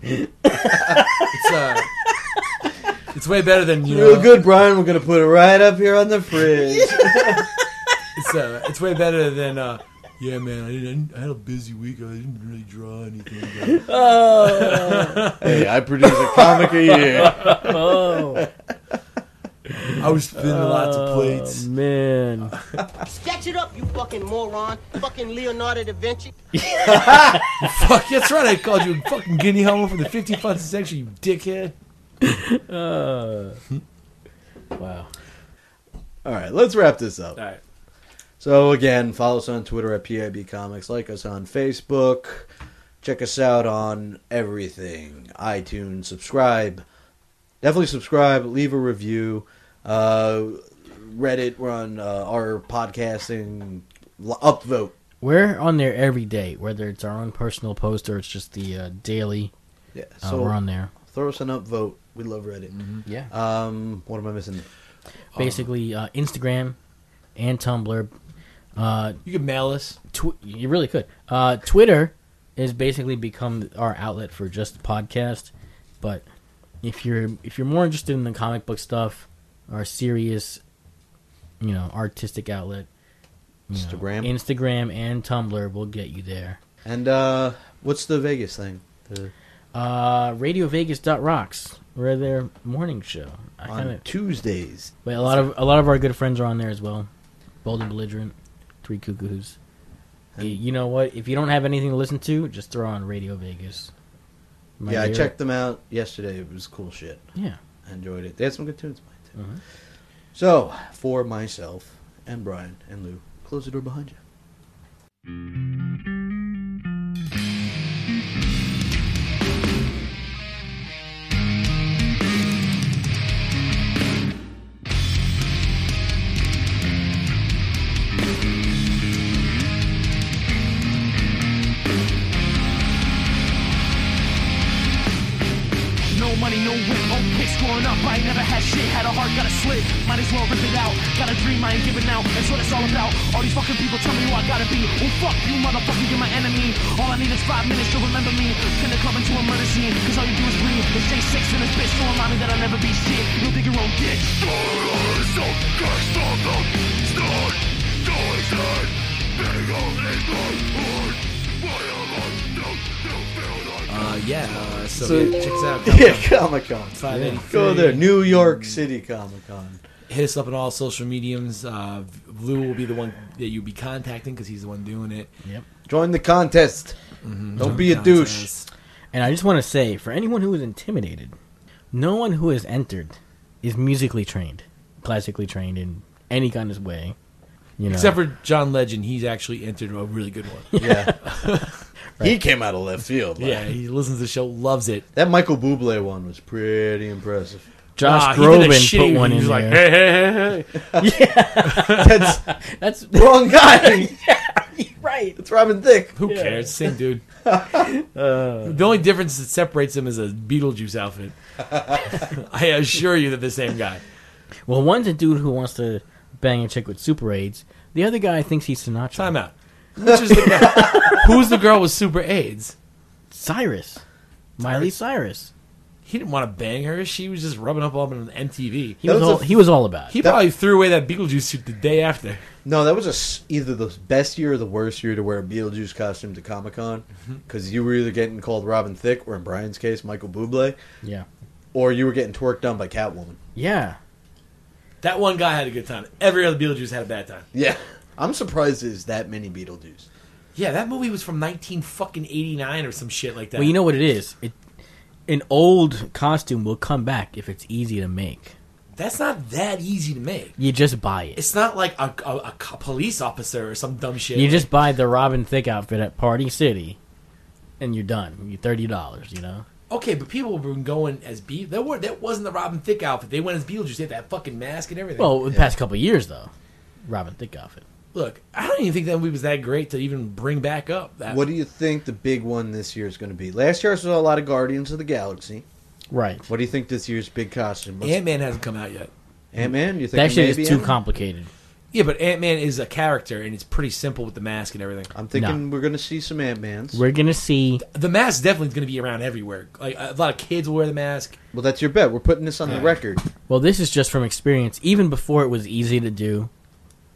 It's way better than Real good, Brian. We're gonna put it right up here on the fridge. It's way better than Yeah, man, I had a busy week. I didn't really draw anything. Hey, I produce a comic a year. Oh. I was spinning lots of plates. Man. Sketch it up, you fucking moron. Fucking Leonardo da Vinci. Fuck, that's right. I called you a fucking guinea homo for the 51st section, you dickhead. Wow. All right, let's wrap this up. All right. So again, follow us on Twitter at PIB Comics. Like us on Facebook. Check us out on everything. iTunes. Subscribe. Definitely subscribe. Leave a review. Reddit. We're on our podcasting. Upvote. We're on there every day, whether it's our own personal post or it's just the daily. Yeah, so we're on there. Throw us an upvote. We love Reddit. Mm-hmm. Yeah. What am I missing? Basically, Instagram and Tumblr. You could mail us. You really could. Twitter has basically become our outlet for just the podcast. But if you're more interested in the comic book stuff, our serious, artistic outlet, Instagram and Tumblr will get you there. And what's the Vegas thing? RadioVegas.rocks. We're their morning show On Tuesdays. But a lot of our good friends are on there as well. Bold and Belligerent, Three Cuckoos. You know what? If you don't have anything to listen to, just throw on Radio Vegas. I checked them out yesterday. It was cool shit. Yeah. I enjoyed it. They had some good tunes too. Mm-hmm. So, for myself and Brian and Lou, close the door behind you. Money, no whip, okay, growing up, I ain't never had shit, had a heart, got a slit, might as well rip it out, got a dream, I ain't giving out, that's what it's all about, all these fucking people tell me who I gotta be, oh fuck you motherfucker, you're my enemy, all I need is 5 minutes to remember me, gonna come into a murder scene, cause all you do is breathe, there's J6 in this bitch, don't remind me that I'll never be shit, you'll dig your own ditch. Check us out. Comic-Con. 583. Go there. New York City Comic-Con. Hit us up on all social mediums. Lou will be the one that you'll be contacting because he's the one doing it. Yep. Join the contest. Mm-hmm. Don't be a douche. And I just want to say, for anyone who is intimidated, no one who has entered is musically trained, classically trained in any kind of way. Except for John Legend, he's actually entered a really good one. Yeah. Right. He came out of left field. Yeah, he listens to the show, loves it. That Michael Bublé one was pretty impressive. Josh Groban put one in was there. Like, hey. Yeah. That's wrong guy. Yeah, right. It's Robin Thicke. Who cares? Same dude. The only difference that separates them is a Beetlejuice outfit. I assure you they're the same guy. Well, one's a dude who wants to bang a chick with super AIDS. The other guy thinks he's Sinatra. Time out. Which is the guy? Who's the girl with super AIDS? Cyrus. Miley Cyrus. He didn't want to bang her. She was just rubbing up on MTV. He was all about it. He probably threw away that Beetlejuice suit the day after. No, that was either the best year or the worst year to wear a Beetlejuice costume to Comic-Con. Because you were either getting called Robin Thicke, or in Brian's case, Michael Bublé. Yeah. Or you were getting twerked on by Catwoman. Yeah. That one guy had a good time. Every other Beetlejuice had a bad time. Yeah. I'm surprised there's that many Beetlejuice. Yeah, that movie was from 1989 or some shit like that. Well, you know what it is? An old costume will come back if it's easy to make. That's not that easy to make. You just buy it. It's not like a police officer or some dumb shit. You just buy the Robin Thicke outfit at Party City, and you're done. You're $30, Okay, but people have been going as that wasn't the Robin Thicke outfit. They went as Beetlejuice. They had that fucking mask and everything. Well, the past couple of years, though. Robin Thicke outfit. Look, I don't even think that movie was that great to even bring back up. What do you think the big one this year is going to be? Last year I saw a lot of Guardians of the Galaxy. Right. What do you think this year's big costume? Ant-Man hasn't come out yet. Ant-Man? You think that shit is too complicated. Yeah, but Ant-Man is a character, and it's pretty simple with the mask and everything. I'm thinking we're going to see some Ant-Mans. We're going to see... The mask definitely is going to be around everywhere. Like, a lot of kids will wear the mask. Well, that's your bet. We're putting this on the record. Well, this is just from experience. Even before it was easy to do,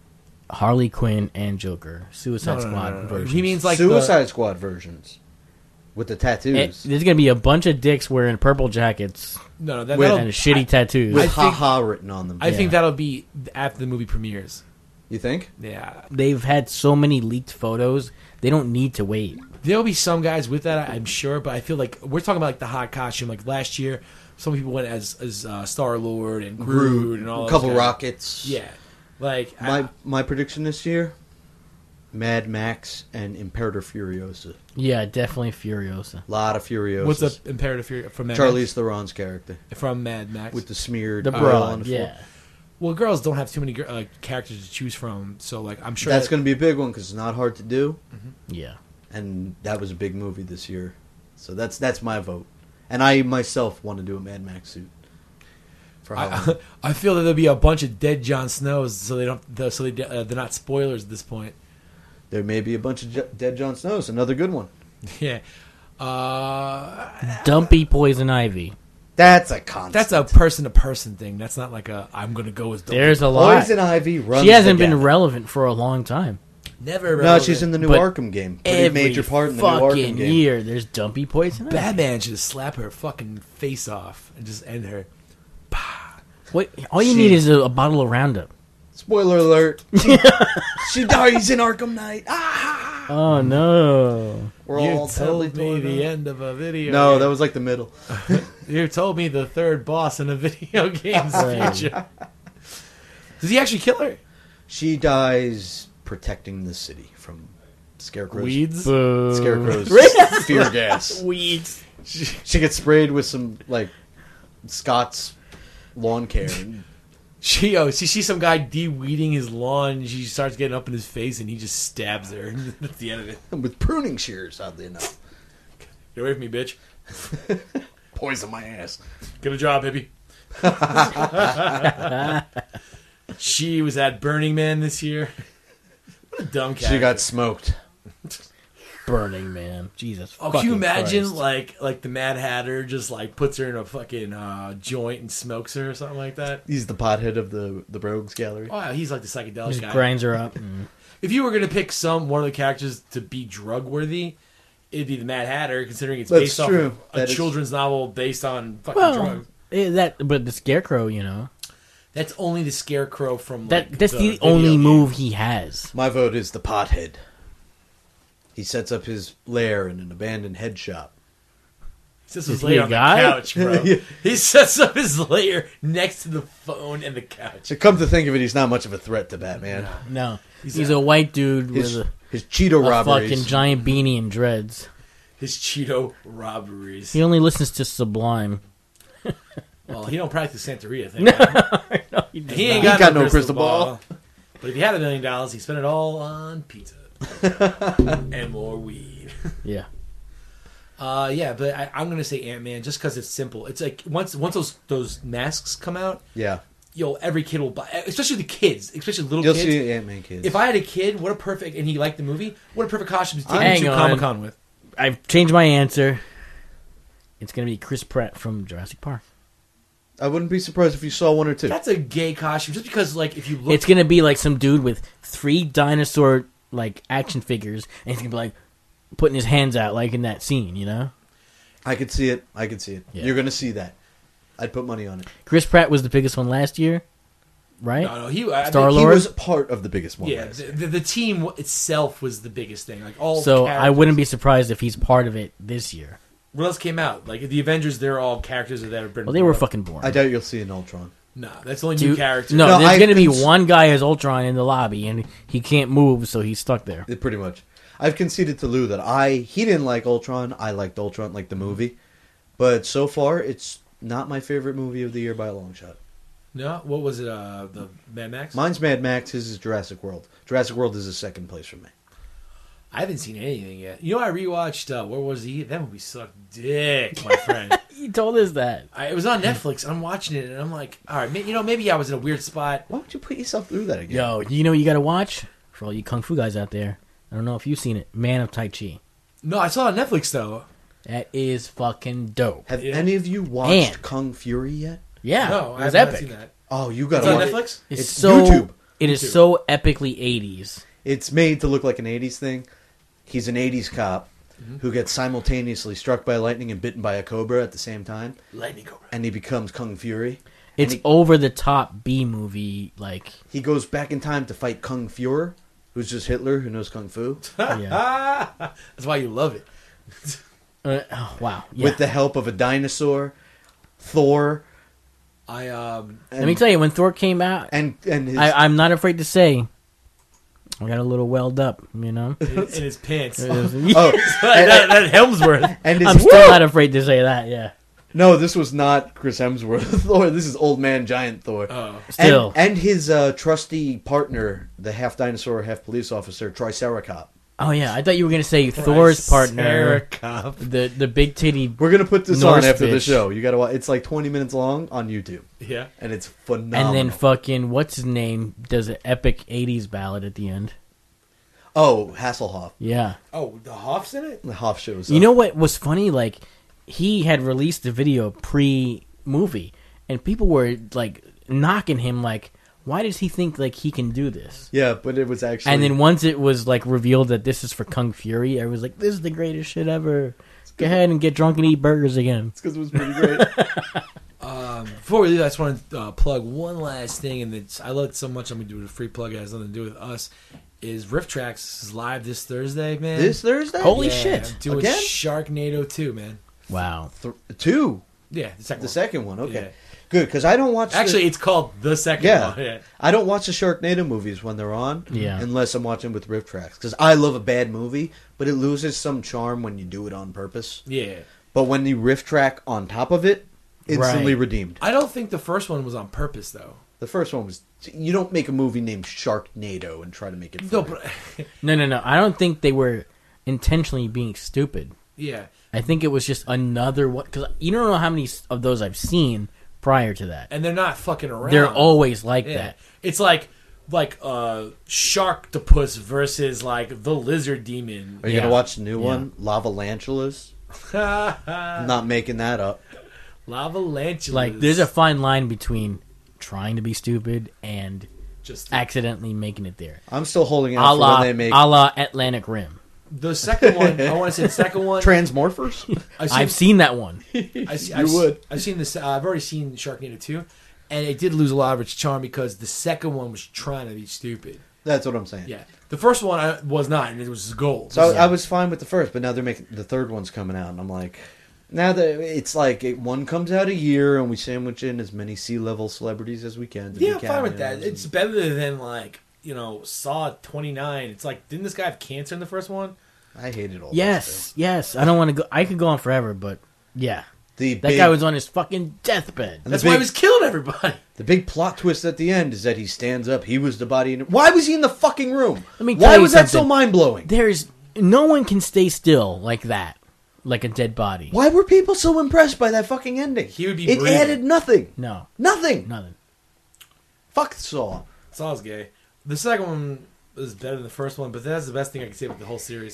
Harley Quinn and Joker. Suicide Squad versions. He means like Suicide Squad versions with the tattoos. There's gonna be a bunch of dicks wearing purple jackets. No, and shitty tattoos with "ha-ha" written on them. I think that'll be after the movie premieres. You think? Yeah. They've had so many leaked photos. They don't need to wait. There'll be some guys with that, I'm sure, but I feel like we're talking about like the hot costume. Like last year, some people went as Star-Lord and Groot and all. A couple those guys. rockets. Yeah, like my prediction this year: Mad Max and Imperator Furiosa. Yeah, definitely Furiosa. A lot of Furiosa. What's the Imperator Furiosa from Mad Charlize Max? Theron's character from Mad Max with the smeared the oil broad. on the floor. Yeah. Well, girls don't have too many characters to choose from, so like I'm sure that's going to be a big one because it's not hard to do. Mm-hmm. Yeah, and that was a big movie this year, so that's my vote. And I myself want to do a Mad Max suit. For Halloween. I feel that there'll be a bunch of dead Jon Snows, so they're not spoilers at this point. There may be a bunch of dead Jon Snows. Another good one. Yeah. Dumpy Poison Ivy. That's a constant. That's a person-to-person thing. That's not like I'm going to go with Dumpy. There's a lot. Poison Ivy runs. She hasn't been relevant for a long time. Never. No, she's in the new Arkham game. Pretty Every major part in the new Arkham fucking game. year, there's Dumpy Poison Ivy. Batman should slap her fucking face off and just end her. What? All you need is a bottle of Roundup. Spoiler alert. She dies in Arkham Knight. Oh no! You told me the end of a video. No, game. that was like the middle. You told me the third boss in a video game's future. Does he actually kill her? She dies protecting the city from Scarecrow's weeds. Scarecrow's fear gas. Weeds. She gets sprayed with some like Scott's lawn care. She sees some guy de-weeding his lawn. She starts getting up in his face, and he just stabs her. That's the end of it. With pruning shears, oddly enough. Get away from me, bitch. Poison my ass. Get a job, baby. She was at Burning Man this year. What a dumb character. She got smoked. Burning Man. Jesus. Oh, can you imagine Christ. like the Mad Hatter just like puts her in a fucking joint and smokes her or something like that? He's the pothead of the Rogues Gallery. Oh, yeah, he's like the psychedelic Just guy. grinds her up. If you were going to pick one of the characters to be drug worthy, it'd be the Mad Hatter, considering it's That's based true. off a children's novel based on fucking drugs. But the Scarecrow, you know. That's only the Scarecrow from That's the only move he has. My vote is the pothead. He sets up his lair in an abandoned head shop. He sets his lair on the couch, bro. Yeah. He sets up his lair next to the phone and the couch. So come to think of it, he's not much of a threat to Batman. No. He's a white dude his with his Cheeto a robberies. fucking giant beanie and dreads. His Cheeto robberies. He only listens to Sublime. Well, he don't practice Santeria thing. No, he ain't got no crystal ball. But if he had $1 million, he'd spend it all on pizza and more weed. Yeah. Yeah, but I'm gonna say Ant-Man just because it's simple. It's like once those masks come out, Yeah. Every kid will buy, especially the kids, especially little You'll kids. see Ant-Man kids. If I had a kid, and he liked the movie, what a perfect costume to take him Hang to on. Comic-Con with. I've changed my answer. It's going to be Chris Pratt from Jurassic Park. I wouldn't be surprised if you saw one or two. That's a gay costume, just because if you look, It's going to be like some dude with 3 dinosaur action figures, and he's going to be like putting his hands out like in that scene, you know? I could see it. Yeah. You're going to see that. I'd put money on it. Chris Pratt was the biggest one last year, right? No, he He was part of the biggest one. Yeah, the team itself was the biggest thing. So I wouldn't be surprised if he's part of it this year. What else came out? The Avengers, they're all characters that have been. Well, they were fucking boring. I doubt you'll see an Ultron. No, that's the only new character. No, there's going to be one guy as Ultron in the lobby, and he can't move, so he's stuck there. Pretty much. I've conceded to Lou that he didn't like Ultron. I liked Ultron, like the movie. But so far, it's not my favorite movie of the year by a long shot. No? What was it? The Mad Max? Mine's Mad Max. His is Jurassic World. Jurassic World is a second place for me. I haven't seen anything yet. You know, I rewatched, where was he? That movie sucked dick, my friend. You told us that. It was on Netflix. I'm watching it, and I'm like, all right, maybe I was in a weird spot. Why would you put yourself through that again? Yo, you know you got to watch? For all you Kung Fu guys out there. I don't know if you've seen it. Man of Tai Chi. No, I saw it on Netflix, though. That is fucking dope. Have any of you watched Kung Fury yet? Yeah. No, it was I haven't epic. seen that. Oh, you got It's to on watch Netflix? It's so YouTube. It is so epically 80s. It's made to look like an 80s thing. He's an 80s cop who gets simultaneously struck by lightning and bitten by a cobra at the same time. Lightning cobra. And he becomes Kung Fury. It's over the top B movie. Like he goes back in time to fight Kung Fuhrer, who's just Hitler who knows Kung Fu. That's why you love it. Wow. Yeah. With the help of a dinosaur, Thor. Let me tell you, when Thor came out, and his, I'm not afraid to say, I got a little welled up, you know, in his pants. That Hemsworth. And I'm still not afraid to say that. Yeah. No, this was not Chris Hemsworth Thor. This is Old Man Giant Thor. Oh. Still. And his trusty partner, the half dinosaur, half police officer, Triceracop. Oh yeah, I thought you were gonna say Thor's partner, the big titty. We're gonna put this Norse on after the bitch. show. You gotta watch. It's like 20 minutes long on YouTube. Yeah, and it's phenomenal. And then fucking what's his name does an epic 80s ballad at the end. Oh, Hasselhoff. Yeah. Oh, the Hoff's in it. The Hoff shows up. You know what was funny? Like he had released the video pre-movie, and people were like knocking him like, why does he think like he can do this? Yeah, but it was actually. And then once it was like revealed that this is for Kung Fury, I was like, "This is the greatest shit ever." Go ahead and get drunk and eat burgers again. It's because it was pretty great. Before we leave, I just want to plug one last thing, and I love it so much. I'm gonna do a free plug. It has nothing to do with us. Is Riff Tracks is live this Thursday, man? This Thursday? Holy Yeah, shit! I'm doing Again? Sharknado 2, man. Wow. 2. Yeah, The second one. Okay, Yeah. good because I don't watch. Actually, it's called the second Yeah. one. Yeah. I don't watch the Sharknado movies when they're on. Yeah. Unless I'm watching with Riff Tracks because I love a bad movie, but it loses some charm when you do it on purpose. Yeah. But when you riff track on top of it, instantly Right. redeemed. I don't think the first one was on purpose, though. The first one was. You don't make a movie named Sharknado and try to make it. No, funny. but No. I don't think they were intentionally being stupid. yeah. I think it was just another one because you don't know how many of those I've seen prior to that. And they're not fucking around. They're always like Yeah. that. It's like Sharktopus versus like the Lizard Demon. Are you gonna watch the new one, Lavalantulas? I'm not making that up. Lavalantulas. Like, there's a fine line between trying to be stupid and just accidentally making it there. I'm still holding out for when they make a la Atlantic Rim. the second one. I want to say the second one. Transmorphers. I've seen that one. I've seen this. I've already seen Sharknado 2, and it did lose a lot of its charm because the second one was trying to be stupid. That's what I'm saying. Yeah, the first one was not, and it was gold. So I was fine with the first, but now they're making the third one's coming out, and I'm like, now that it's like one comes out a year, and we sandwich in as many C-level celebrities as we can. To Yeah, do I'm fine with that. cameos It's better than like Saw 29. It's like, didn't this guy have cancer in the first one? I hated all. Yes. I don't want to go. I could go on forever, but yeah, that guy was on his fucking deathbed. That's why he was killing everybody. The big plot twist at the end is that he stands up. He was the body. Why was he in the fucking room? Let me tell Why you was that so something. mind blowing? There's no one can stay still like that, like a dead body. Why were people so impressed by that fucking ending? He would be. It breathing. added nothing. No, Nothing. nothing. Fuck Saw. Saw's gay. The second one is better than the first one, but that's the best thing I can say about the whole series.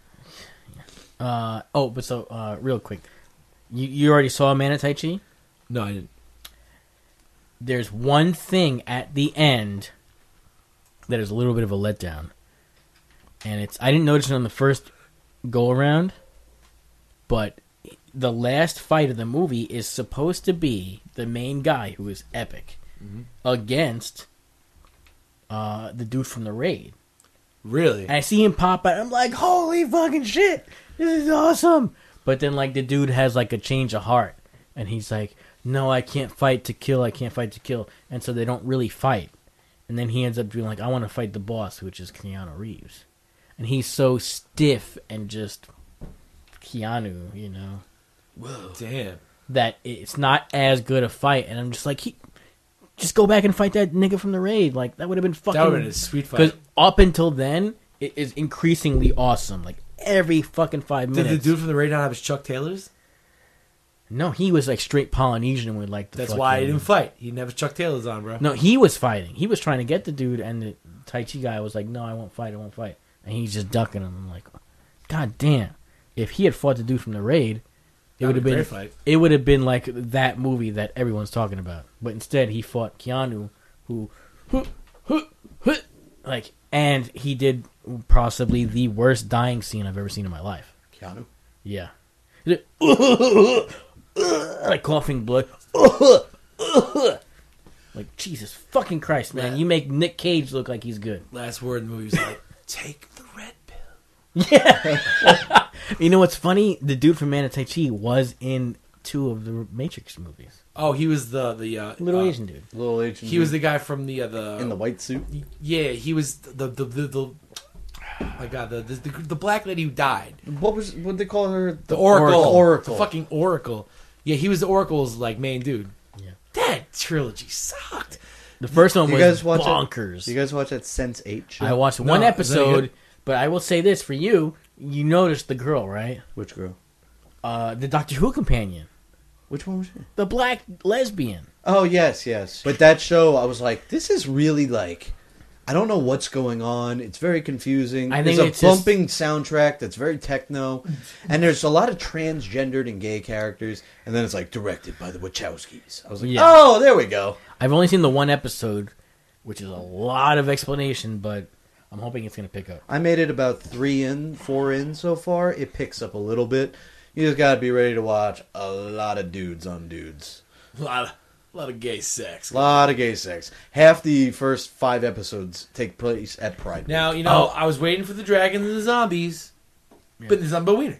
Real quick, you already saw Man of Tai Chi? No, I didn't. There's one thing at the end that is a little bit of a letdown, and I didn't notice it on the first go around, but the last fight of the movie is supposed to be the main guy who is epic against the dude from the raid. Really? And I see him pop out. I'm like, holy fucking shit, this is awesome. But then like the dude has like a change of heart, and he's like, no, I can't fight to kill. I can't fight to kill. And so they don't really fight. And then he ends up being like, I want to fight the boss, which is Keanu Reeves. And he's so stiff and just Keanu, Whoa. Damn. that it's not as good a fight. And I'm just like, just go back and fight that nigga from the raid. Like, that would have been fucking... That would have been a sweet fight. Because up until then, it is increasingly awesome. Like, every fucking 5 minutes. Did the dude from the raid not have his Chuck Taylors? No, he was like straight Polynesian with like the That's fucking... why he didn't fight. He didn't have his Chuck Taylors on, bro. No, he was fighting. He was trying to get the dude, and the Tai Chi guy was like, no, I won't fight. And he's just ducking him. I'm like, God damn. If he had fought the dude from the raid, it would have been... fight. It would have been like that movie that everyone's talking about. But instead, he fought Keanu, who Like, and he did possibly the worst dying scene I've ever seen in my life. Keanu? Yeah. Like coughing blood. Like, Jesus fucking Christ, man. You make Nick Cage look like he's good. Last word in the movie was like, take the red pill. Yeah. You know what's funny? The dude from Man of Tai Chi was in 2 of the Matrix movies. Oh, he was the little Asian dude. Little Asian. He was the guy from the in the white suit. Yeah, he was the oh my God, the black lady who died. What they call her? The Oracle. Oracle. The fucking Oracle. Yeah, he was the Oracle's like main dude. Yeah. That trilogy sucked. The first one You was guys watch bonkers. You guys watch that Sense8 show? I watched one episode, but I will say this for you. You noticed the girl, right? Which girl? The Doctor Who companion. Which one was she? The black lesbian. Oh, yes. But that show, I was like, this is really like... I don't know what's going on. It's very confusing. There's a bumping soundtrack that's very techno. And there's a lot of transgendered and gay characters. And then it's like, directed by the Wachowskis. I was like, oh, there we go. I've only seen the one episode, which is a lot of explanation, but I'm hoping it's going to pick up. I made it about 4 in so far. It picks up a little bit. You just got to be ready to watch a lot of dudes on dudes. A lot of gay sex. A lot of gay sex. Half the first 5 episodes take place at Pride Now, Week. you know, I was waiting for the dragons and the zombies, but the zombie wiener.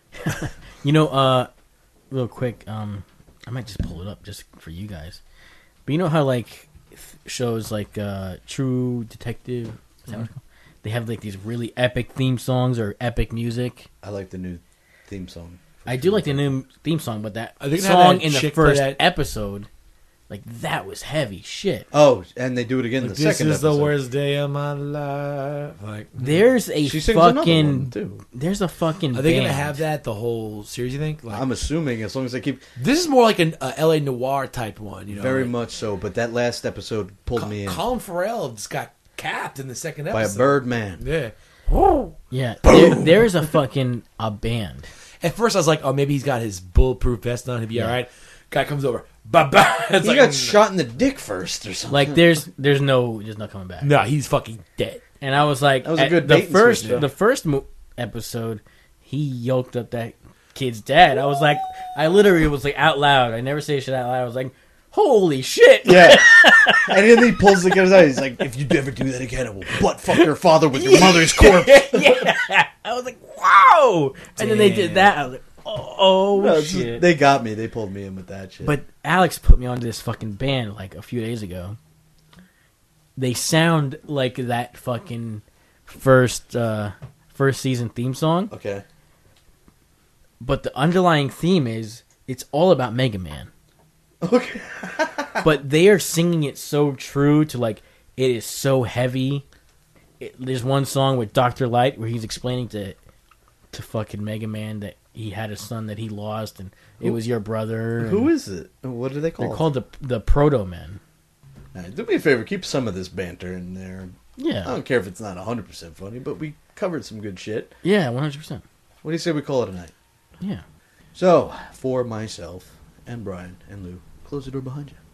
You know, real quick, I might just pull it up just for you guys. But you know how, like, shows like True Detective, is that what it's called? They have, like, these really epic theme songs or epic music. I like the new theme song. I do like the new theme song, but that I think song that in the chick first that- episode, like, that was heavy shit. Oh, and they do it again in the This second is episode. the worst day of my life. Like, There's a She sings another fucking... one, too. There's a fucking are they going to band. have that the whole series, you think? Like, I'm assuming as long as they keep... this is more like an LA Noir type one, you know? Very like, much so, but that last episode pulled me in. Colin Farrell just got capped in the second By episode. a bird man. Yeah. Yeah, there's a fucking band. At first, I was like, oh, maybe he's got his bulletproof vest on. He'll be all right. Guy comes over. Ba-ba. It's He like, got shot in the dick first or something. Like, there's no coming back. No, he's fucking dead. And I was like, That was a at good the bait and first switch, though. the first episode, he yoked up that kid's dad. I was like, I literally was like out loud. I never say shit out loud. I was like, holy shit. Yeah. And then he pulls the gun out. He's like, if you ever do that again, I will butt fuck your father with your mother's corpse. Yeah. I was like, wow. And then they did that. I was like, oh, No, shit. they got me. They pulled me in with that shit. But Alex put me onto this fucking band like a few days ago. They sound like that fucking first season theme song. Okay. But the underlying theme is it's all about Mega Man. Okay. But they are singing it so true to, like, it is so heavy. There's one song with Dr. Light where he's explaining to fucking Mega Man that he had a son that he lost and it was your brother. Who is it? What do they call They're it? called the Proto Men. All right, do me a favor. Keep some of this banter in there. Yeah. I don't care if it's not 100% funny, but we covered some good shit. Yeah, 100%. What do you say we call it a night? Yeah. So, for myself and Brian and Lou, close the door behind you.